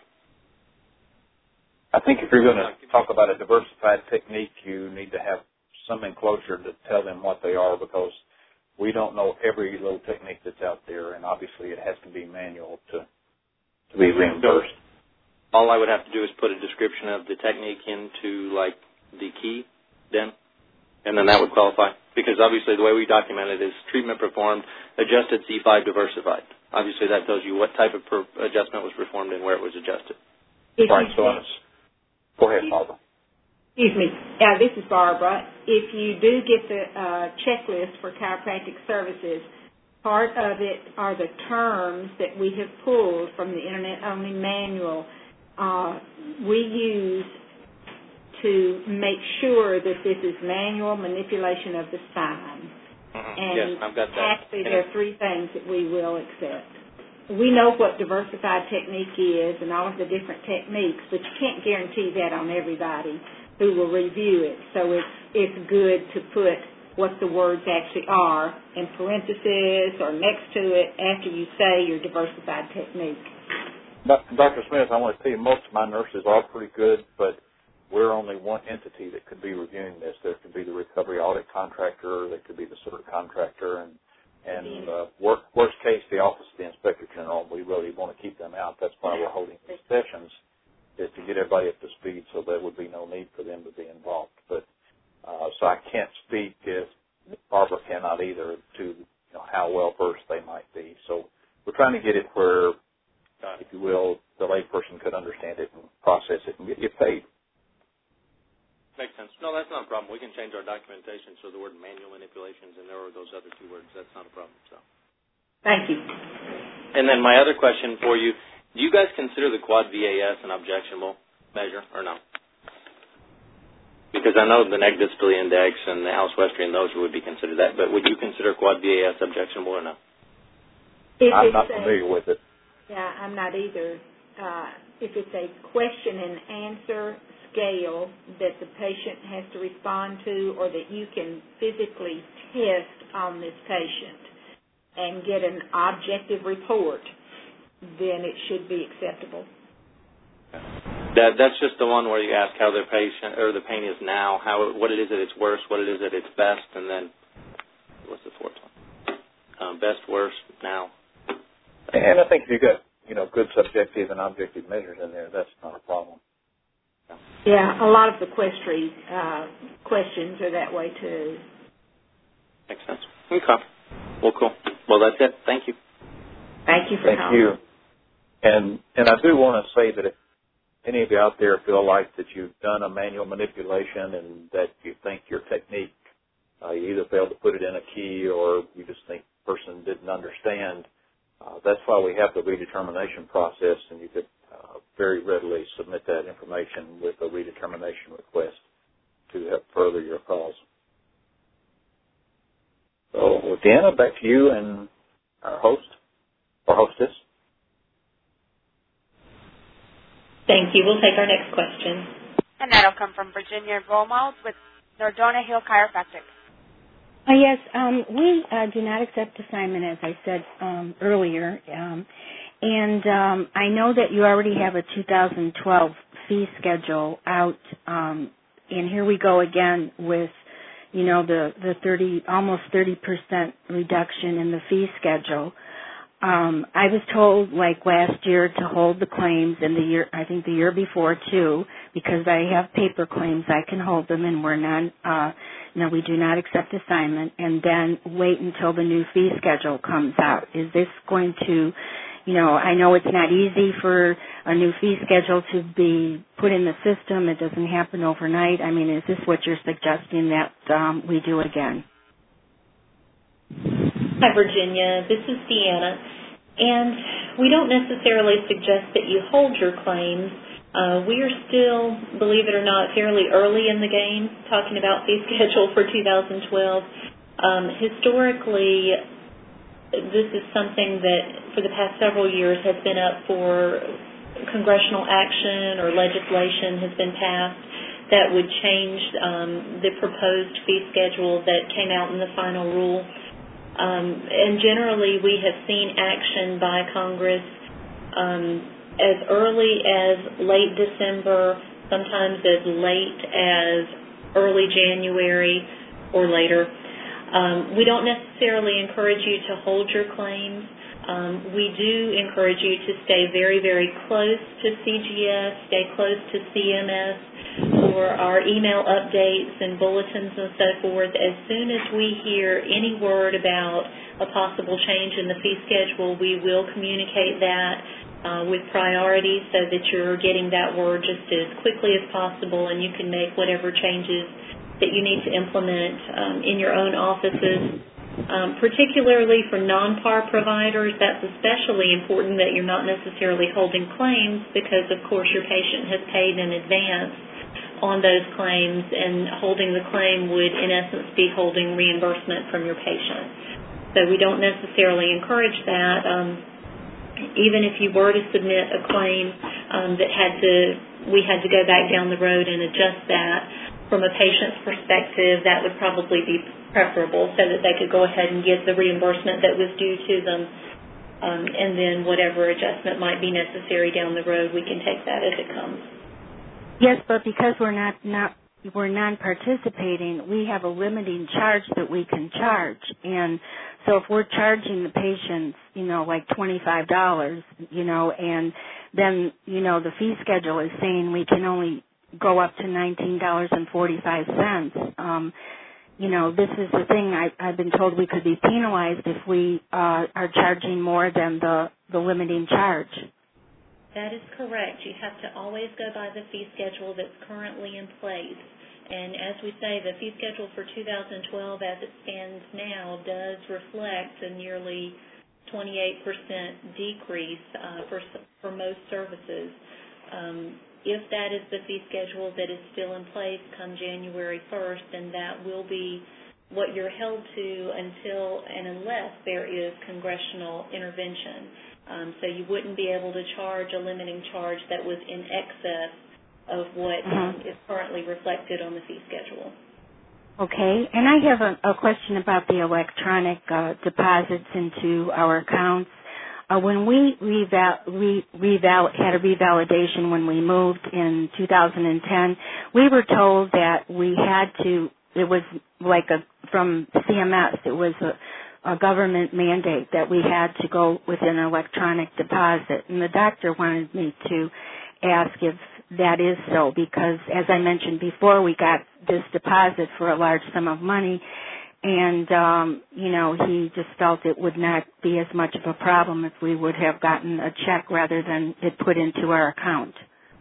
I think if you're going to talk about a diversified technique, you need to have some enclosure to tell them what they are, because we don't know every little technique that's out there, and obviously it has to be manual to be reimbursed. All I would have to do is put a description of the technique into, like, the key then, and then that would qualify. Because obviously the way we document it is treatment performed, adjusted C5 diversified. Obviously that tells you what type of adjustment was performed and where it was adjusted. Right, so go ahead, Barbara. Excuse me. This is Barbara. If you do get the checklist for chiropractic services, part of it are the terms that we have pulled from the Internet-only manual we use to make sure that this is manual manipulation of the spine. And yes, I've got that. actually there are three things that we will accept. We know what diversified technique is and all of the different techniques, but you can't guarantee that on everybody who will review it. So it's good to put what the words actually are in parentheses or next to it after you say your diversified technique. Dr. Smith, I want to tell you, most of my nurses are pretty good, but we're only one entity that could be reviewing this. There could be the recovery audit contractor, there could be the cert contractor, and worst case, the Office of the Inspector General. We really want to keep them out. That's why we're holding these sessions, is to get everybody up to speed so there would be no need for them to be involved. But so I can't speak, if Barbara cannot either, to how well versed they might be. So we're trying to get it where, if you will, the layperson could understand it and process it and get paid. Makes sense. No, that's not a problem. We can change our documentation so the word manual manipulations and there are those other two words. That's not a problem. So. Thank you. And then my other question for you, do you guys consider the quad VAS an objectionable measure or no? Because I know the Neck Disability Index and the House Western, those would be considered that, but would you consider quad VAS objectionable or no? I'm not familiar with it. Yeah, I'm not either. If it's a question and answer scale that the patient has to respond to or that you can physically test on this patient and get an objective report, then it should be acceptable. That's just the one where you ask how the patient or the pain is now, what it is at its worst, what it is at its best, and then what's the fourth one? Best, worst, now. And I think if you've got good subjective and objective measures in there, that's not a problem. Yeah. Yeah, a lot of the questions are that way too. Makes sense. Okay. Well, cool. Well, that's it. Thank you. Thank you for calling. Thank you. And I do want to say that if any of you out there feel like that you've done a manual manipulation and that you think your technique, you either failed to put it in a key or you just think the person didn't understand, that's why we have the redetermination process, and you could very readily submit that information with a redetermination request to help further your cause. So, Deanna, back to you and our host or hostess. Thank you. We'll take our next question. And that'll come from Virginia Romuald with Nordona Hill Chiropractic. Yes, we do not accept assignment, as I said earlier. And I know that you already have a 2012 fee schedule out, and here we go again with, you know, the almost 30% reduction in the fee schedule. I was told, like last year, to hold the claims, and I think the year before too, because I have paper claims, I can hold them, and we do not accept assignment, and then wait until the new fee schedule comes out. Is this going to, you know, I know it's not easy for a new fee schedule to be put in the system. It doesn't happen overnight. I mean, is this what you're suggesting that we do again? Hi, Virginia. This is Deanna. And we don't necessarily suggest that you hold your claims. We are still, believe it or not, fairly early in the game talking about fee schedule for 2012. Historically, this is something that for the past several years has been up for congressional action or legislation has been passed that would change the proposed fee schedule that came out in the final rule. And generally, we have seen action by Congress as early as late December, sometimes as late as early January or later. We don't necessarily encourage you to hold your claims. We do encourage you to stay very, very close to CGS, stay close to CMS for our email updates and bulletins and so forth. As soon as we hear any word about a possible change in the fee schedule, we will communicate that with priority so that you're getting that word just as quickly as possible and you can make whatever changes that you need to implement in your own offices. Particularly for non-PAR providers, that's especially important that you're not necessarily holding claims because, of course, your patient has paid in advance on those claims, and holding the claim would, in essence, be holding reimbursement from your patient. So we don't necessarily encourage that. Even if you were to submit a claim we had to go back down the road and adjust that, from a patient's perspective, that would probably be preferable so that they could go ahead and get the reimbursement that was due to them, and then whatever adjustment might be necessary down the road, we can take that as it comes. Yes, but because we're non-participating, we have a limiting charge that we can charge, and so if we're charging the patients, you know, like $25, you know, and then, you know, the fee schedule is saying we can only go up to $19.45. You know, this is the thing. I've been told we could be penalized if we are charging more than the limiting charge. That is correct. You have to always go by the fee schedule that's currently in place. And as we say, the fee schedule for 2012 as it stands now does reflect a nearly 28% decrease for most services. If that is the fee schedule that is still in place come January 1st, then that will be what you're held to until and unless there is congressional intervention. So you wouldn't be able to charge a limiting charge that was in excess of what is currently reflected on the fee schedule. Okay. And I have a question about the electronic deposits into our accounts. When we had a revalidation when we moved in 2010, we were told that we had to, it was like from CMS, it was a government mandate that we had to go with an electronic deposit. And the doctor wanted me to ask if that is so, because as I mentioned before, we got this deposit for a large sum of money, and he just felt it would not be as much of a problem if we would have gotten a check rather than it put into our account.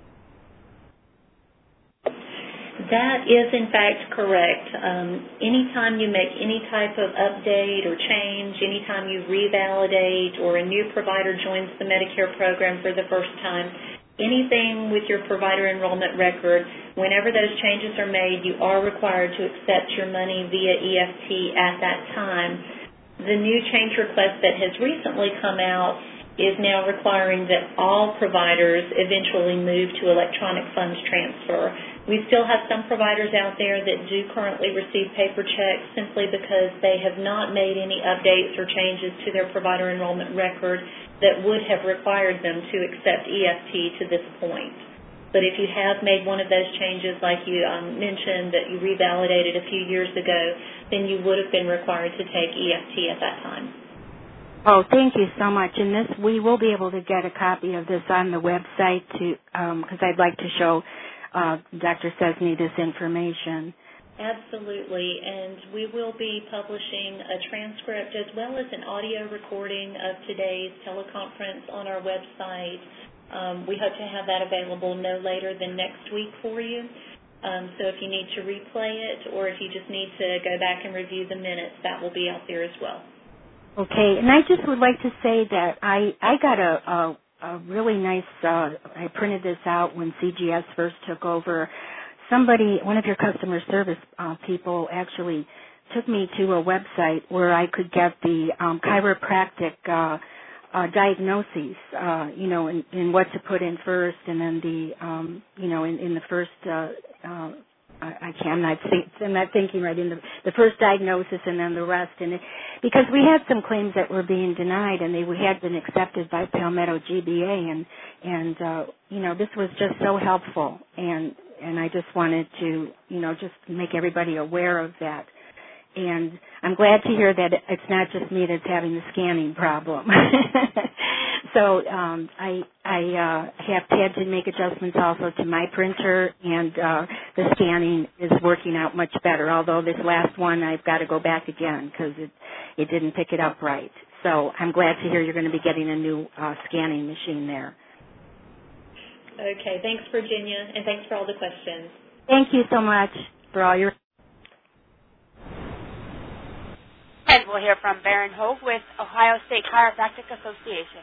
That is, in fact, correct. Anytime you make any type of update or change, anytime you revalidate or a new provider joins the Medicare program for the first time, anything with your provider enrollment record, whenever those changes are made, you are required to accept your money via EFT at that time. The new change request that has recently come out is now requiring that all providers eventually move to electronic funds transfer. We still have some providers out there that do currently receive paper checks simply because they have not made any updates or changes to their provider enrollment record that would have required them to accept EFT to this point. But if you have made one of those changes, like you mentioned that you revalidated a few years ago, then you would have been required to take EFT at that time. Oh, thank you so much. And we will be able to get a copy of this on the website because I'd like to show Dr. Cesny this information. Absolutely, and we will be publishing a transcript as well as an audio recording of today's teleconference on our website. We hope to have that available no later than next week for you. So if you need to replay it or if you just need to go back and review the minutes, that will be out there as well. Okay, and I just would like to say that I got a really nice, I printed this out when CGS first took over. One of your customer service people actually took me to a website where I could get the chiropractic diagnoses, in what to put in first, and then in the first, I'm not thinking right, in the first diagnosis and then the rest. And because we had some claims that were being denied and they had been accepted by Palmetto GBA, and this was just so helpful, and I just wanted to, just make everybody aware of that. And I'm glad to hear that it's not just me that's having the scanning problem. So I have had to make adjustments also to my printer, and the scanning is working out much better, although this last one I've got to go back again because it didn't pick it up right. So I'm glad to hear you're going to be getting a new scanning machine there. Okay, thanks, Virginia, and thanks for all the questions. Thank you so much for all your... And we'll hear from Baron Hogue with Ohio State Chiropractic Association.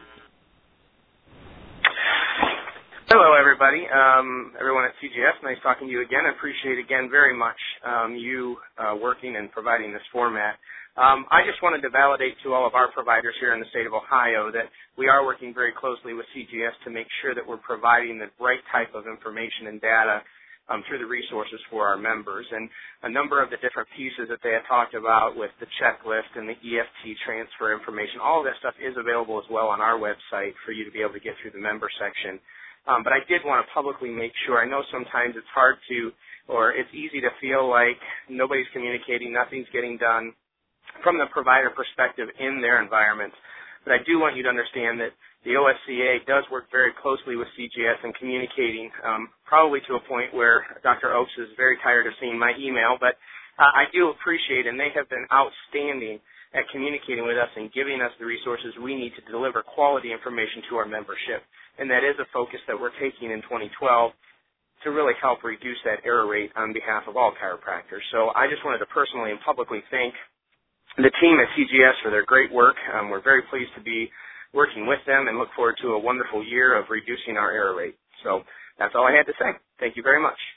Hello, everybody. Everyone at CGS, nice talking to you again. I appreciate again very much you working and providing this format. I just wanted to validate to all of our providers here in the state of Ohio that we are working very closely with CGS to make sure that we're providing the right type of information and data through the resources for our members. And a number of the different pieces that they had talked about with the checklist and the EFT transfer information, all of that stuff is available as well on our website for you to be able to get through the member section. But I did want to publicly make sure. I know sometimes it's hard to, or it's easy to feel like nobody's communicating, nothing's getting done from the provider perspective in their environment. But I do want you to understand that the OSCA does work very closely with CGS in communicating, probably to a point where Dr. Oaks is very tired of seeing my email, but I do appreciate, and they have been outstanding at communicating with us and giving us the resources we need to deliver quality information to our membership. And that is a focus that we're taking in 2012 to really help reduce that error rate on behalf of all chiropractors. So I just wanted to personally and publicly thank the team at CGS for their great work. We're very pleased to be working with them and look forward to a wonderful year of reducing our error rate. So that's all I had to say. Thank you very much.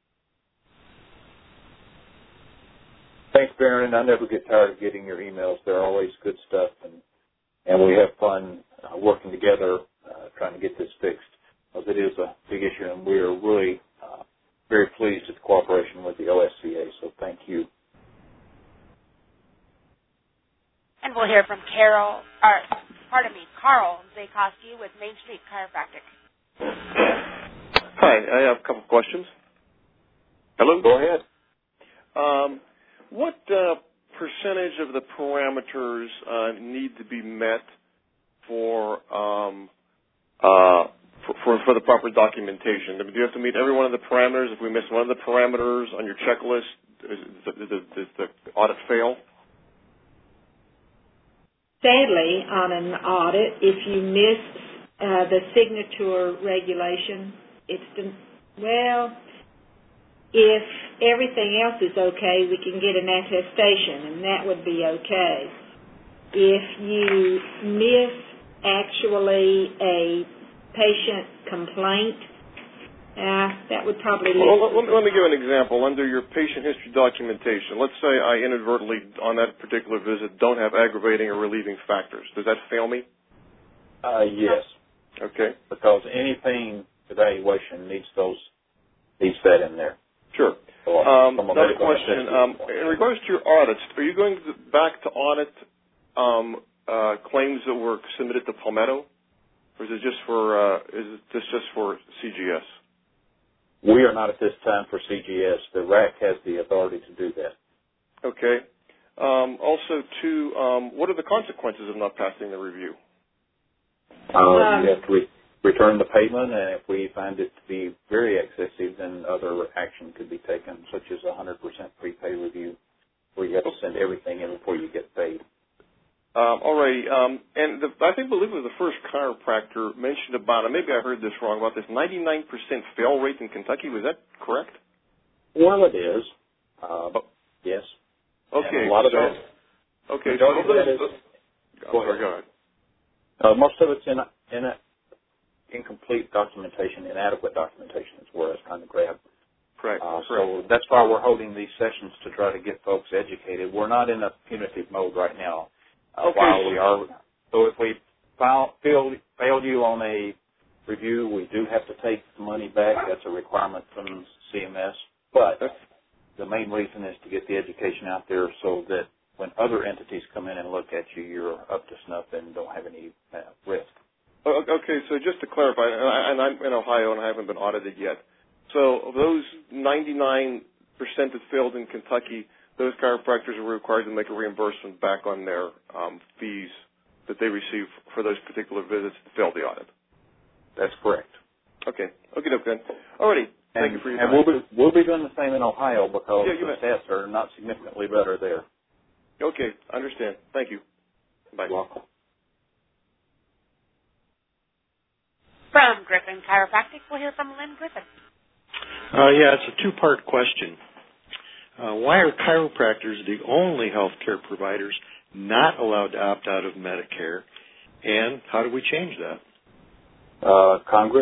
Thanks, Baron. I never get tired of getting your emails. They're always good stuff, and we have fun working together trying to get this fixed, because it is a big issue, and we are really very pleased with the cooperation with the OSCA, so thank you. And we'll hear from Carl Zakoski with Main Street Chiropractic. Hi, I have a couple of questions. Hello? Go ahead. What percentage of the parameters need to be met for the proper documentation? Do you have to meet every one of the parameters? If we miss one of the parameters on your checklist, does the audit fail? Sadly, on an audit, if you miss the signature regulation, if everything else is okay, we can get an attestation, and that would be okay. If you miss actually a patient complaint, that would probably let me give an example. Under your patient history documentation, let's say I inadvertently, on that particular visit, don't have aggravating or relieving factors. Does that fail me? Yes. Okay. Because any pain evaluation needs that in there. Sure. Another question. In regards to your audits, are you going back to audit claims that were submitted to Palmetto, or is this just for CGS? We are not at this time for CGS. The RAC has the authority to do that. Okay. Also, too, what are the consequences of not passing the review? You have to return the payment, and if we find it to be very excessive, then other action could be taken, such as a 100% prepay review, where you have to send everything in before you get paid. All right. And I believe it was the first chiropractor mentioned about it. Maybe I heard this wrong about this 99% fail rate in Kentucky. Was that correct? Well, it is. Yes. Okay. And a lot of that. Okay. Go ahead. Most of it's in incomplete documentation, inadequate documentation is where it's kind of grabbed. Correct. So that's why we're holding these sessions to try to get folks educated. We're not in a punitive mode right now. While we are, so if we failed you on a review, we do have to take the money back. That's a requirement from CMS. But the main reason is to get the education out there so that when other entities come in and look at you, you're up to snuff and don't have any risk. Okay, so just to clarify, and I'm in Ohio and I haven't been audited yet. So of those 99% that failed in Kentucky, those chiropractors are required to make a reimbursement back on their fees that they receive for those particular visits to fail the audit. That's correct. Okay. Okay, then. All righty. Thank you for your time. And we'll be doing the same in Ohio because the stats are not significantly better there. Okay, I understand. Thank you. Bye. You're welcome. From Griffin Chiropractic, we'll hear from Lynn Griffin. It's a two-part question. Why are chiropractors the only healthcare providers not allowed to opt out of Medicare, and how do we change that? Congress.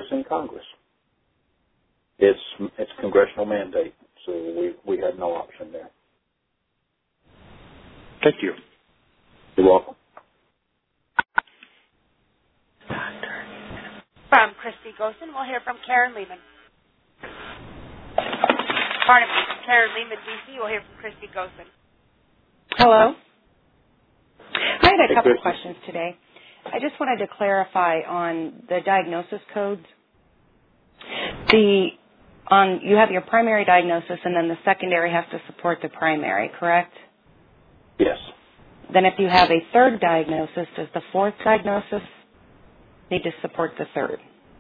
It's congressional mandate, so we have no option there. Thank you. You're welcome. From Christy Gosen, we'll hear from Karen Lehman. Pardon me, from Karen Lehman, D.C., we'll hear from Christy Gosen. Hello. I had a couple of questions today. I just wanted to clarify on the diagnosis codes. You have your primary diagnosis, and then the secondary has to support the primary, correct? Yes. Then if you have a third diagnosis, does the fourth diagnosis need to support the third?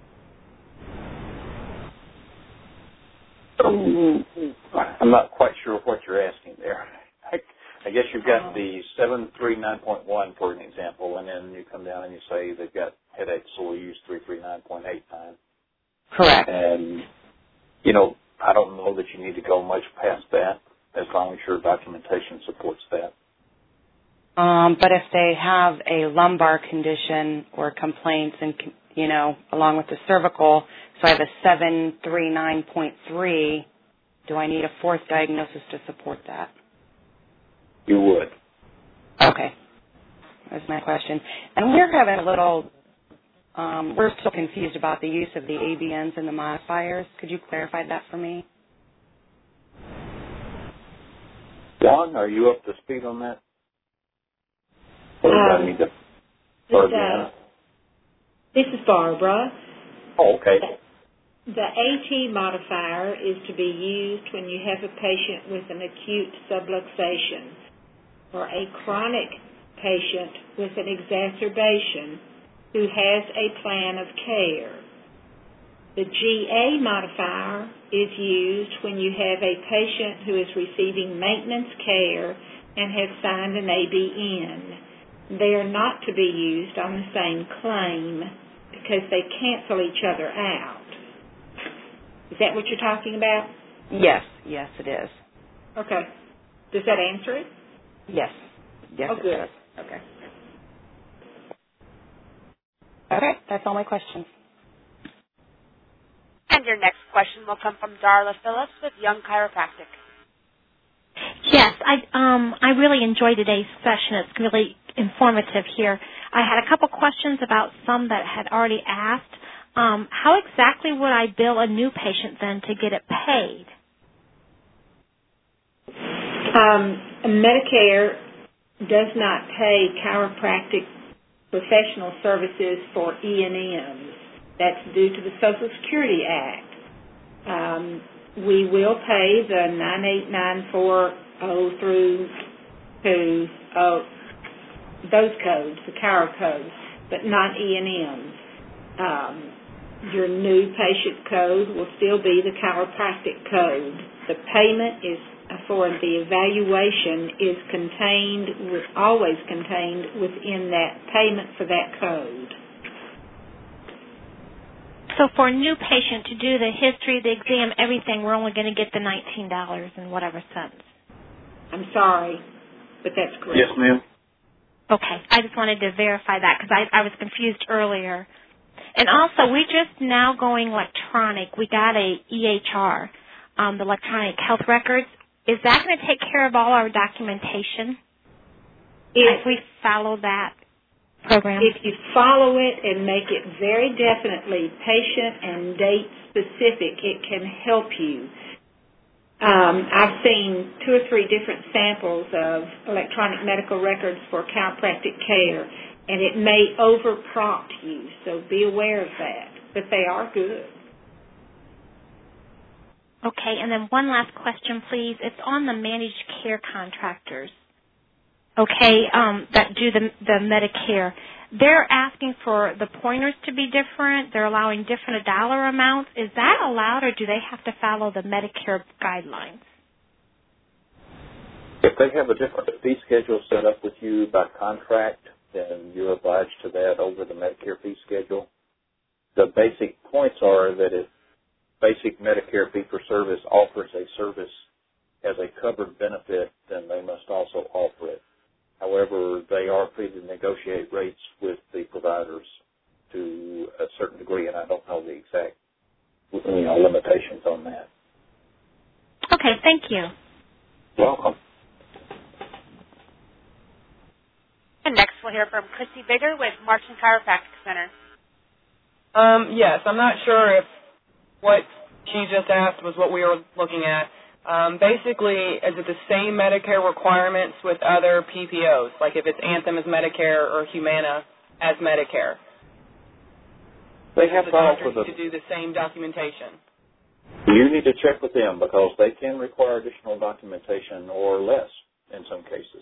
I'm not quite sure what you're asking there. I guess you've got the 739.1 for an example, and then you come down and you say they've got headaches, so we'll use 339.89. Correct. And, I don't know that you need to go much past that as long as your documentation supports that. But if they have a lumbar condition or complaints and, along with the cervical, so I have a 739.3, do I need a fourth diagnosis to support that? You would. Okay. That's my question. And we're having a little, we're still confused about the use of the ABNs and the modifiers. Could you clarify that for me? Dawn, are you up to speed on that? This is Barbara. Oh, okay. The AT modifier is to be used when you have a patient with an acute subluxation or a chronic patient with an exacerbation who has a plan of care. The GA modifier is used when you have a patient who is receiving maintenance care and has signed an ABN. They are not to be used on the same claim because they cancel each other out. Is that what you're talking about? Yes, it is. Okay. Does that answer it? Yes. Yes, oh, it good. does. Okay. Okay, that's all my questions. And your next question will come from Darla Phillips with Young Chiropractic. Yes, I really enjoyed today's session. It's really informative here. I had a couple questions about some that had already asked. How exactly would I bill a new patient then to get it paid? Medicare does not pay chiropractic professional services for E&Ms. That's due to the Social Security Act. We will pay the 98940 through to those codes, the chiro codes, but not E&Ms. Your new patient code will still be the chiropractic code. The payment is for the evaluation is always contained within that payment for that code. So for a new patient to do the history, the exam, everything, we're only going to get the $19 and whatever cents. I'm sorry, but that's correct. Yes, ma'am. Okay, I just wanted to verify that because I was confused earlier. And also, we're just now going electronic. We got a EHR, the electronic health records. Is that going to take care of all our documentation if we follow that program? If you follow it and make it very definitely patient and date specific, it can help you. I've seen 2 or 3 different samples of electronic medical records for chiropractic care, and it may over-prompt you, so be aware of that. But they are good. Okay, and then one last question, please. It's on the managed care contractors, okay, that do the Medicare. They're asking for the pointers to be different. They're allowing different dollar amounts. Is that allowed, or do they have to follow the Medicare guidelines? If they have a different fee schedule set up with you by contract, then you're obliged to that over the Medicare fee schedule. The basic points are that if basic Medicare fee-for-service offers a service as a covered benefit, then they must also offer it. However, they are free to negotiate rates with the providers to a certain degree, and I don't know the exact limitations on that. Okay, thank you. Welcome. And next we'll hear from Christy Bigger with Marching Chiropractic Center. Yes, I'm not sure if what she just asked was what we were looking at. Basically, is it the same Medicare requirements with other PPOs, like if it's Anthem as Medicare or Humana as Medicare? They have to do the same documentation. You need to check with them because they can require additional documentation or less in some cases.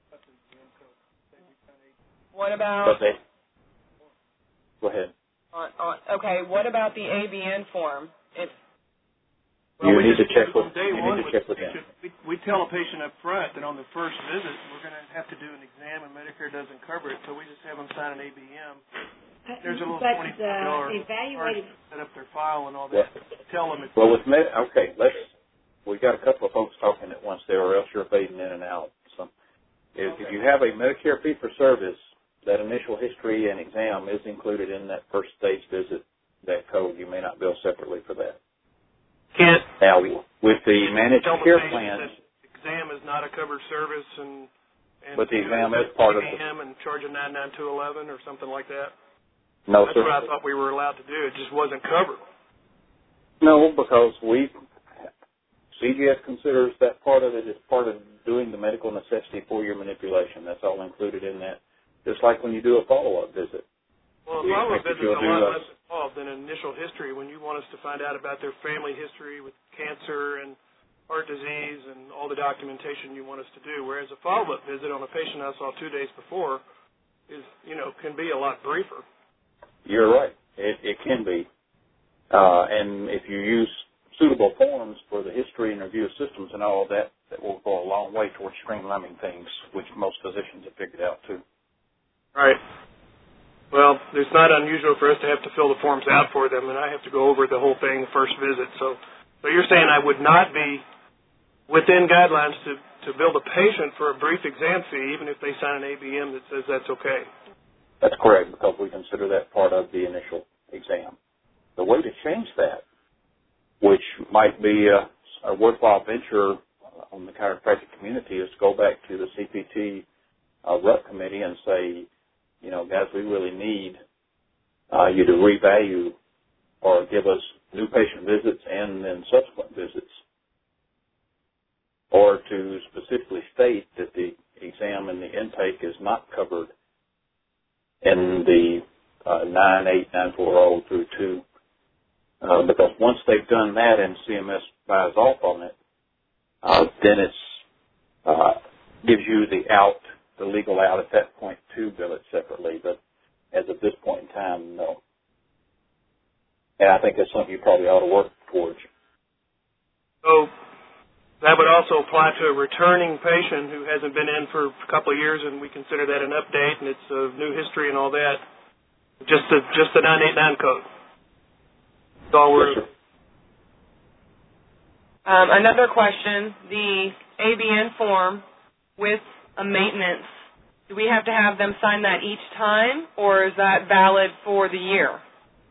What about? Go ahead. Okay, what about the ABN form? You need to check with them. We tell a patient up front that on the first visit we're going to have to do an exam and Medicare doesn't cover it, so we just have them sign an ABM. There's a little $25 evaluative set up their file and all that. Tell them it's well with we got a couple of folks talking at once there, or else you're fading in and out. So if you have a Medicare fee for service, that initial history and exam is included in that first stage visit, that code. You may not bill separately for that. Now, with the managed care plan, exam is not a covered service, but the exam is part of the and charge a 99211 or something like that. No, That's sir. what I thought we were allowed to do. It just wasn't covered. No, because CGS considers that part of it as part of doing the medical necessity for your manipulation. That's all included in that. Just like when you do a follow-up visit. Well, a follow-up visit is a lot less involved than an initial history when you want us to find out about their family history with cancer and heart disease and all the documentation you want us to do, whereas a follow-up visit on a patient I saw 2 days before can be a lot briefer. You're right. It can be. And if you use suitable forms for the history and review of systems and all of that, that will go a long way towards streamlining things, which most physicians have figured out too. Right. Well, it's not unusual for us to have to fill the forms out for them, and I have to go over the whole thing the first visit. So you're saying I would not be within guidelines to bill the patient for a brief exam fee, even if they sign an ABM that says that's okay? That's correct, because we consider that part of the initial exam. The way to change that, which might be a worthwhile venture on the chiropractic community, is to go back to the CPT rep committee and say, guys, we really need you to revalue or give us new patient visits and then subsequent visits, or to specifically state that the exam and the intake is not covered in the 98940 through 2, because once they've done that and CMS buys off on it, then it's gives you the legal out at that point to bill it separately. But as of this point in time, no. And I think that's something you probably ought to work towards. So that would also apply to a returning patient who hasn't been in for a couple of years, and we consider that an update, and it's a new history and all that. Just the 989 code. That's all we're. Yes, Another question: the ABN form with a maintenance. Do we have to have them sign that each time, or is that valid for the year?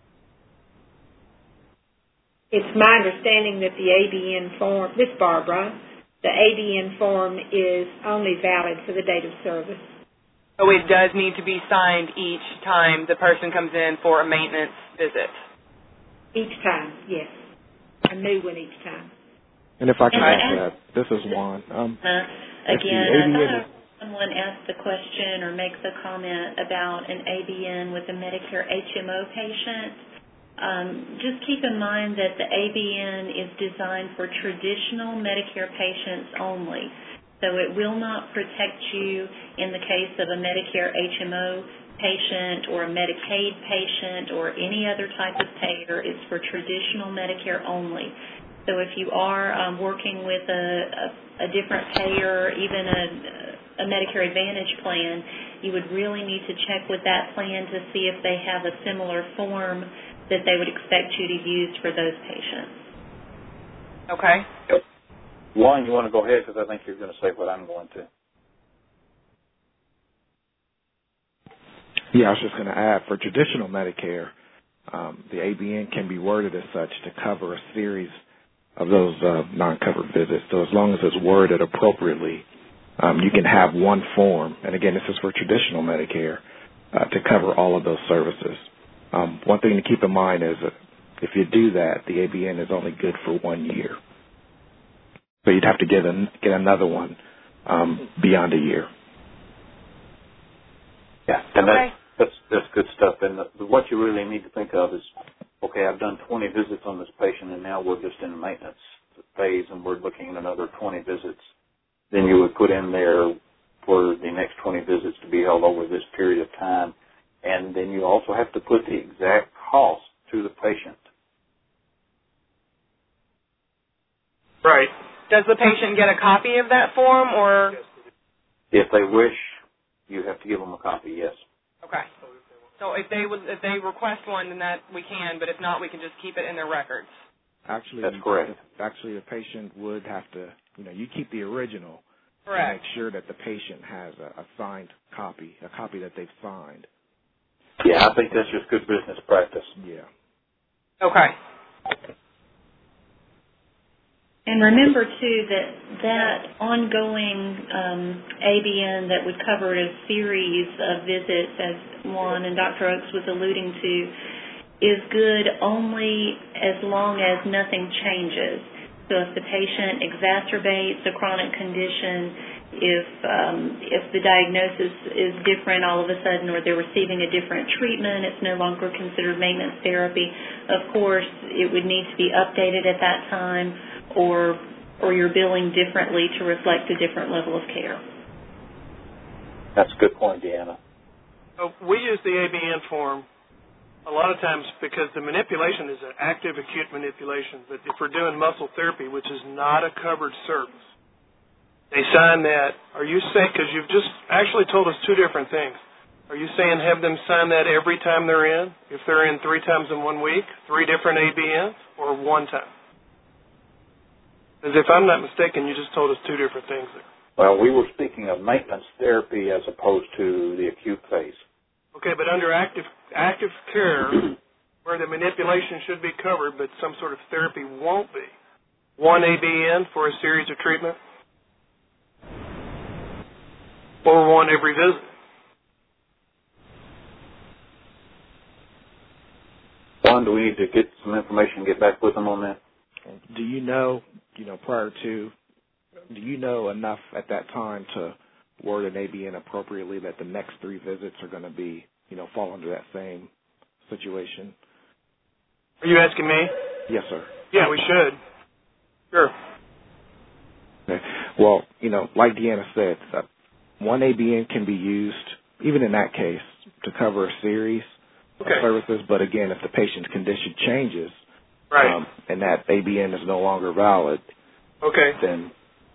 It's my understanding that the ABN form, this is Barbara, the ABN form is only valid for the date of service. So it does need to be signed each time the person comes in for a maintenance visit? Each time, yes. A new one each time. And if I can add that, this is Juan. Again, I thought someone asked the question or makes a comment about an ABN with a Medicare HMO patient. Just keep in mind that the ABN is designed for traditional Medicare patients only. So it will not protect you in the case of a Medicare HMO patient or a Medicaid patient or any other type of payer. It's for traditional Medicare only. So if you are working with a different payer, even a Medicare Advantage plan, you would really need to check with that plan to see if they have a similar form that they would expect you to use for those patients. Okay. Yep. Juan, you want to go ahead, because I think you're going to say what I'm going to. Yeah, I was just going to add, for traditional Medicare, the ABN can be worded as such to cover a series of those non-covered visits. So as long as it's worded appropriately, you can have one form, and again, this is for traditional Medicare, to cover all of those services. One thing to keep in mind is that if you do that, the ABN is only good for 1 year. So you'd have to get another one beyond a year. Yeah, and that's good stuff. And what you really need to think of is, okay, I've done 20 visits on this patient, and now we're just in the maintenance phase, and we're looking at another 20 visits. Then you would put in there for the next 20 visits to be held over this period of time. And then you also have to put the exact cost to the patient. Right. Does the patient get a copy of that form, or? If they wish, you have to give them a copy, yes. Okay. So if they request one, then that we can, but if not, we can just keep it in their records. Actually, that's correct. Actually, the patient would have to, you keep the original. Correct. And make sure that the patient has a signed copy, a copy that they've signed. Yeah, I think that's just good business practice. Yeah. Okay. And remember, too, that ongoing ABN that would cover a series of visits, as Juan and Dr. Oaks was alluding to, is good only as long as nothing changes. So if the patient exacerbates a chronic condition, if the diagnosis is different all of a sudden, or they're receiving a different treatment, it's no longer considered maintenance therapy. Of course, it would need to be updated at that time, or you're billing differently to reflect a different level of care. That's a good point, Deanna. So we use the ABN form a lot of times, because the manipulation is an active acute manipulation, but if we're doing muscle therapy, which is not a covered service, they sign that. Are you saying, because you've just actually told us two different things, are you saying have them sign that every time they're in? If they're in 3 times in 1 week, 3 different ABNs, or one time? Because if I'm not mistaken, you just told us two different things there. Well, we were speaking of maintenance therapy as opposed to the acute phase. Okay, but under active care, where the manipulation should be covered, but some sort of therapy won't be, 1 ABN for a series of treatment, or 1 every visit. Juan, do we need to get some information, get back with them on that? Do you know enough at that time to word an ABN appropriately that the next 3 visits are going to be, fall under that same situation? Are you asking me? Yes, sir. Yeah, we should. Sure. Okay. Well, like Deanna said, 1 ABN can be used, even in that case, to cover a series of services. But again, if the patient's condition changes, right, and that ABN is no longer valid, then.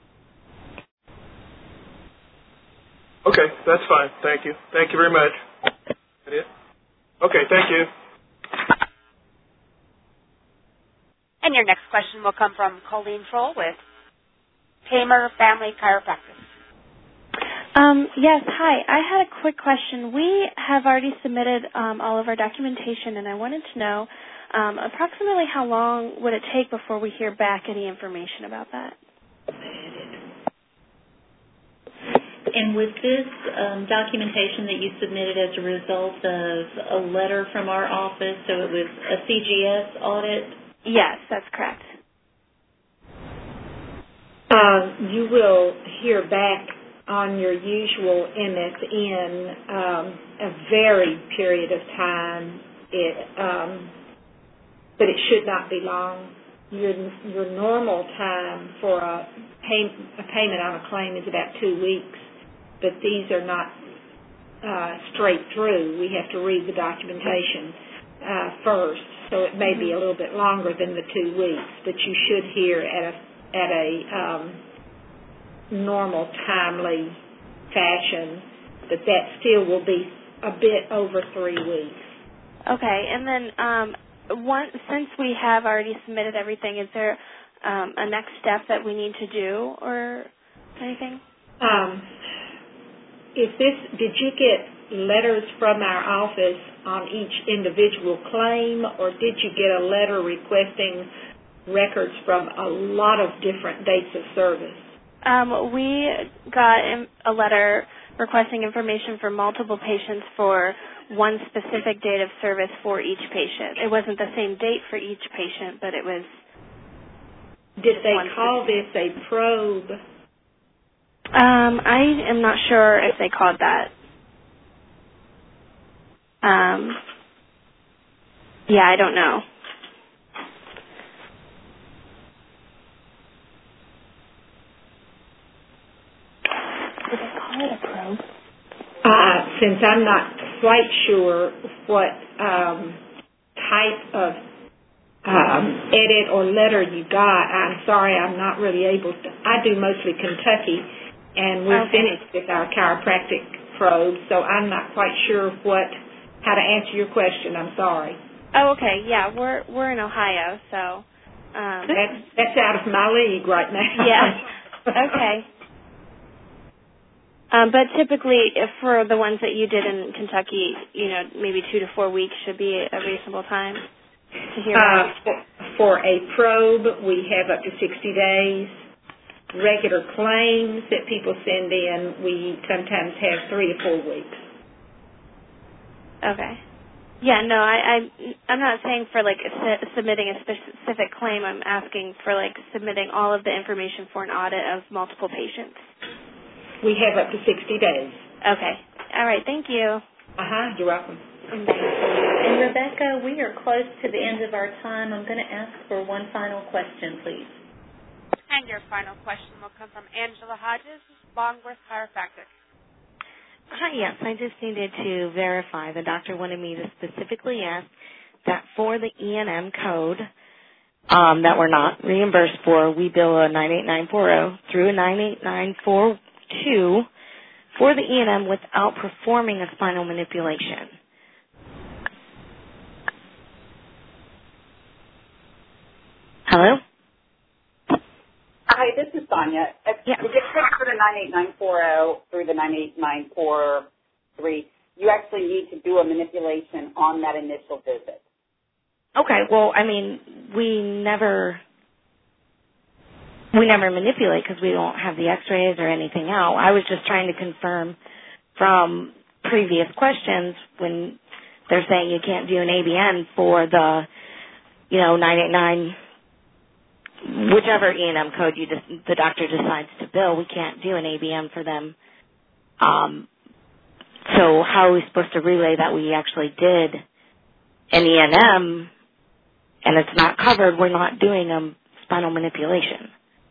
Okay, that's fine. Thank you. Thank you very much. That it? Okay, thank you. And your next question will come from Colleen Troll with Tamer Family Chiropractic. Yes, hi. I had a quick question. We have already submitted all of our documentation, and I wanted to know approximately how long would it take before we hear back any information about that? And was this documentation that you submitted as a result of a letter from our office, so it was a CGS audit? Yes, that's correct. You will hear back on your usual MSN a varied period of time, but it should not be long. Your normal time for a payment on a claim is about 2 weeks, but these are not straight through. We have to read the documentation first, so it may be a little bit longer than the 2 weeks, but you should hear at a normal, timely fashion, but that still will be a bit over 3 weeks. Okay, and then since we have already submitted everything, is there a next step that we need to do or anything? Did you get letters from our office on each individual claim, or did you get a letter requesting records from a lot of different dates of service? We got a letter requesting information for multiple patients for one specific date of service for each patient. It wasn't the same date for each patient, but it was... Did they call this a probe? I am not sure if they called that. Yeah, I don't know. Did they call it a probe? Since I'm not quite sure what type of edit or letter you got, I'm sorry, I'm not really able to. I do mostly Kentucky, and we're finished with our chiropractic probe, so I'm not quite sure how to answer your question. I'm sorry. Oh, okay. Yeah, we're in Ohio, so that's out of my league right now. Yeah. Okay. But typically, for the ones that you did in Kentucky, maybe 2 to 4 weeks should be a reasonable time to hear back. For a probe, we have up to 60 days. Regular claims that people send in, we sometimes have 3 to 4 weeks. Okay. Yeah, no, I'm not saying for submitting a specific claim. I'm asking for submitting all of the information for an audit of multiple patients. We have up to 60 days. Okay. All right. Thank you. You're welcome. And Rebecca, we are close to the end of our time. I'm going to ask for one final question, please. And your final question will come from Angela Hodges, Longworth Chiropractic. Hi, yes. I just needed to verify. The doctor wanted me to specifically ask that for the E&M code that we're not reimbursed for, we bill a 98940 through a 98942 for the E&M without performing a spinal manipulation. Hello? Hi, this is Sonia. Yeah. To get checked for the 98940 through the 98943, you actually need to do a manipulation on that initial visit. Okay, well, I mean, we never manipulate because we don't have the x-rays or anything out. I was just trying to confirm from previous questions when they're saying you can't do an ABN for the, 989, whichever E&M code the doctor decides to bill, we can't do an ABM for them. So how are we supposed to relay that we actually did an E&M and it's not covered? We're not doing a spinal manipulation.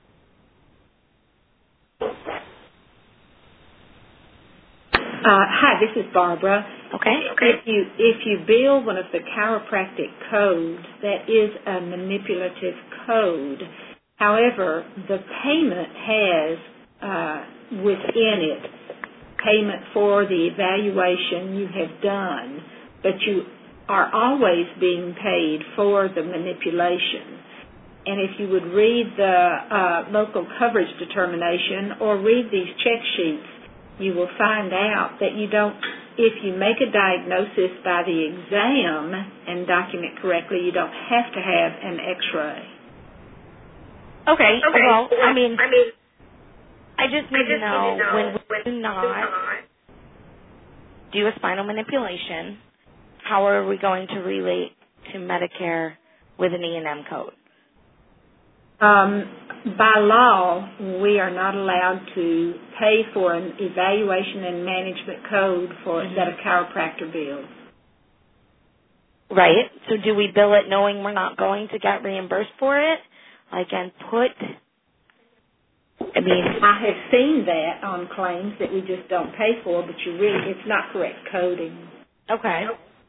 Hi, this is Barbara. Okay. If you bill one of the chiropractic codes, that is a manipulative code. However, the payment has within it payment for the evaluation you have done, but you are always being paid for the manipulation. And if you would read the local coverage determination or read these check sheets, you will find out that you don't, if you make a diagnosis by the exam and document correctly, you don't have to have an x-ray. Okay. Well, I just need to know when we do not do a spinal manipulation, how are we going to relate to Medicare with an E&M code? By law, we are not allowed to pay for an evaluation and management code that a chiropractor bills. Right. So do we bill it knowing we're not going to get reimbursed for it? I have seen that on claims that we just don't pay for, but it's not correct coding. Okay.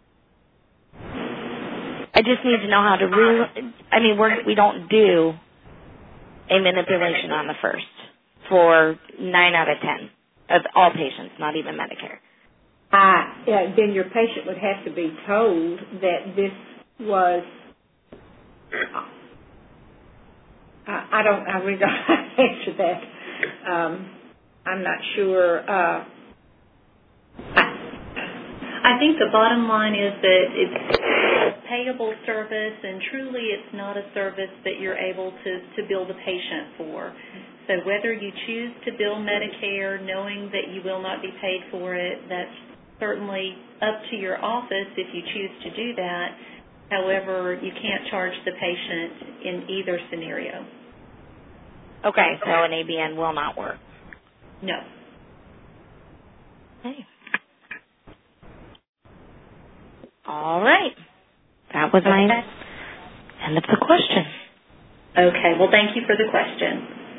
I just need to know how to we don't do a manipulation on the first for 9 out of 10 of all patients, not even Medicare. Then your patient would have to be told that this was. I really don't answer that. I'm not sure. I think the bottom line is that it's a payable service, and truly it's not a service that you're able to bill the patient for. So whether you choose to bill Medicare knowing that you will not be paid for it, that's certainly up to your office if you choose to do that. However, you can't charge the patient in either scenario. Okay, so an ABN will not work? No. Okay. All right. That was my end of the question. Okay. Well, thank you for the question.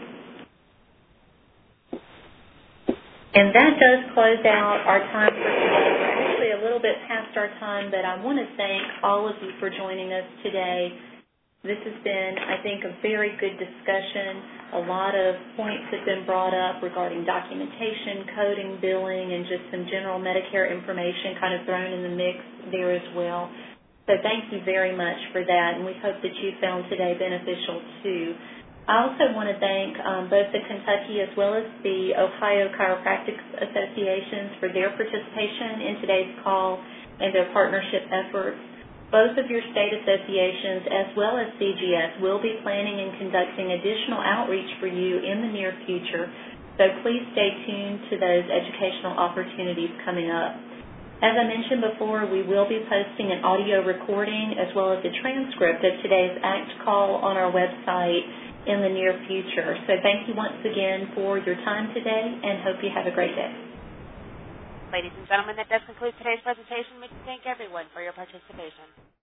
And that does close out our time for today. We're actually a little bit past our time, but I want to thank all of you for joining us today. This has been, I think, a very good discussion. A lot of points have been brought up regarding documentation, coding, billing, and just some general Medicare information kind of thrown in the mix there as well. So thank you very much for that, and we hope that you found today beneficial too. I also want to thank both the Kentucky as well as the Ohio Chiropractic Associations for their participation in today's call and their partnership efforts. Both of your state associations as well as CGS will be planning and conducting additional outreach for you in the near future, so please stay tuned to those educational opportunities coming up. As I mentioned before, we will be posting an audio recording as well as a transcript of today's ACT call on our website in the near future. So thank you once again for your time today, and hope you have a great day. Ladies and gentlemen, that does conclude today's presentation. We thank everyone for your participation.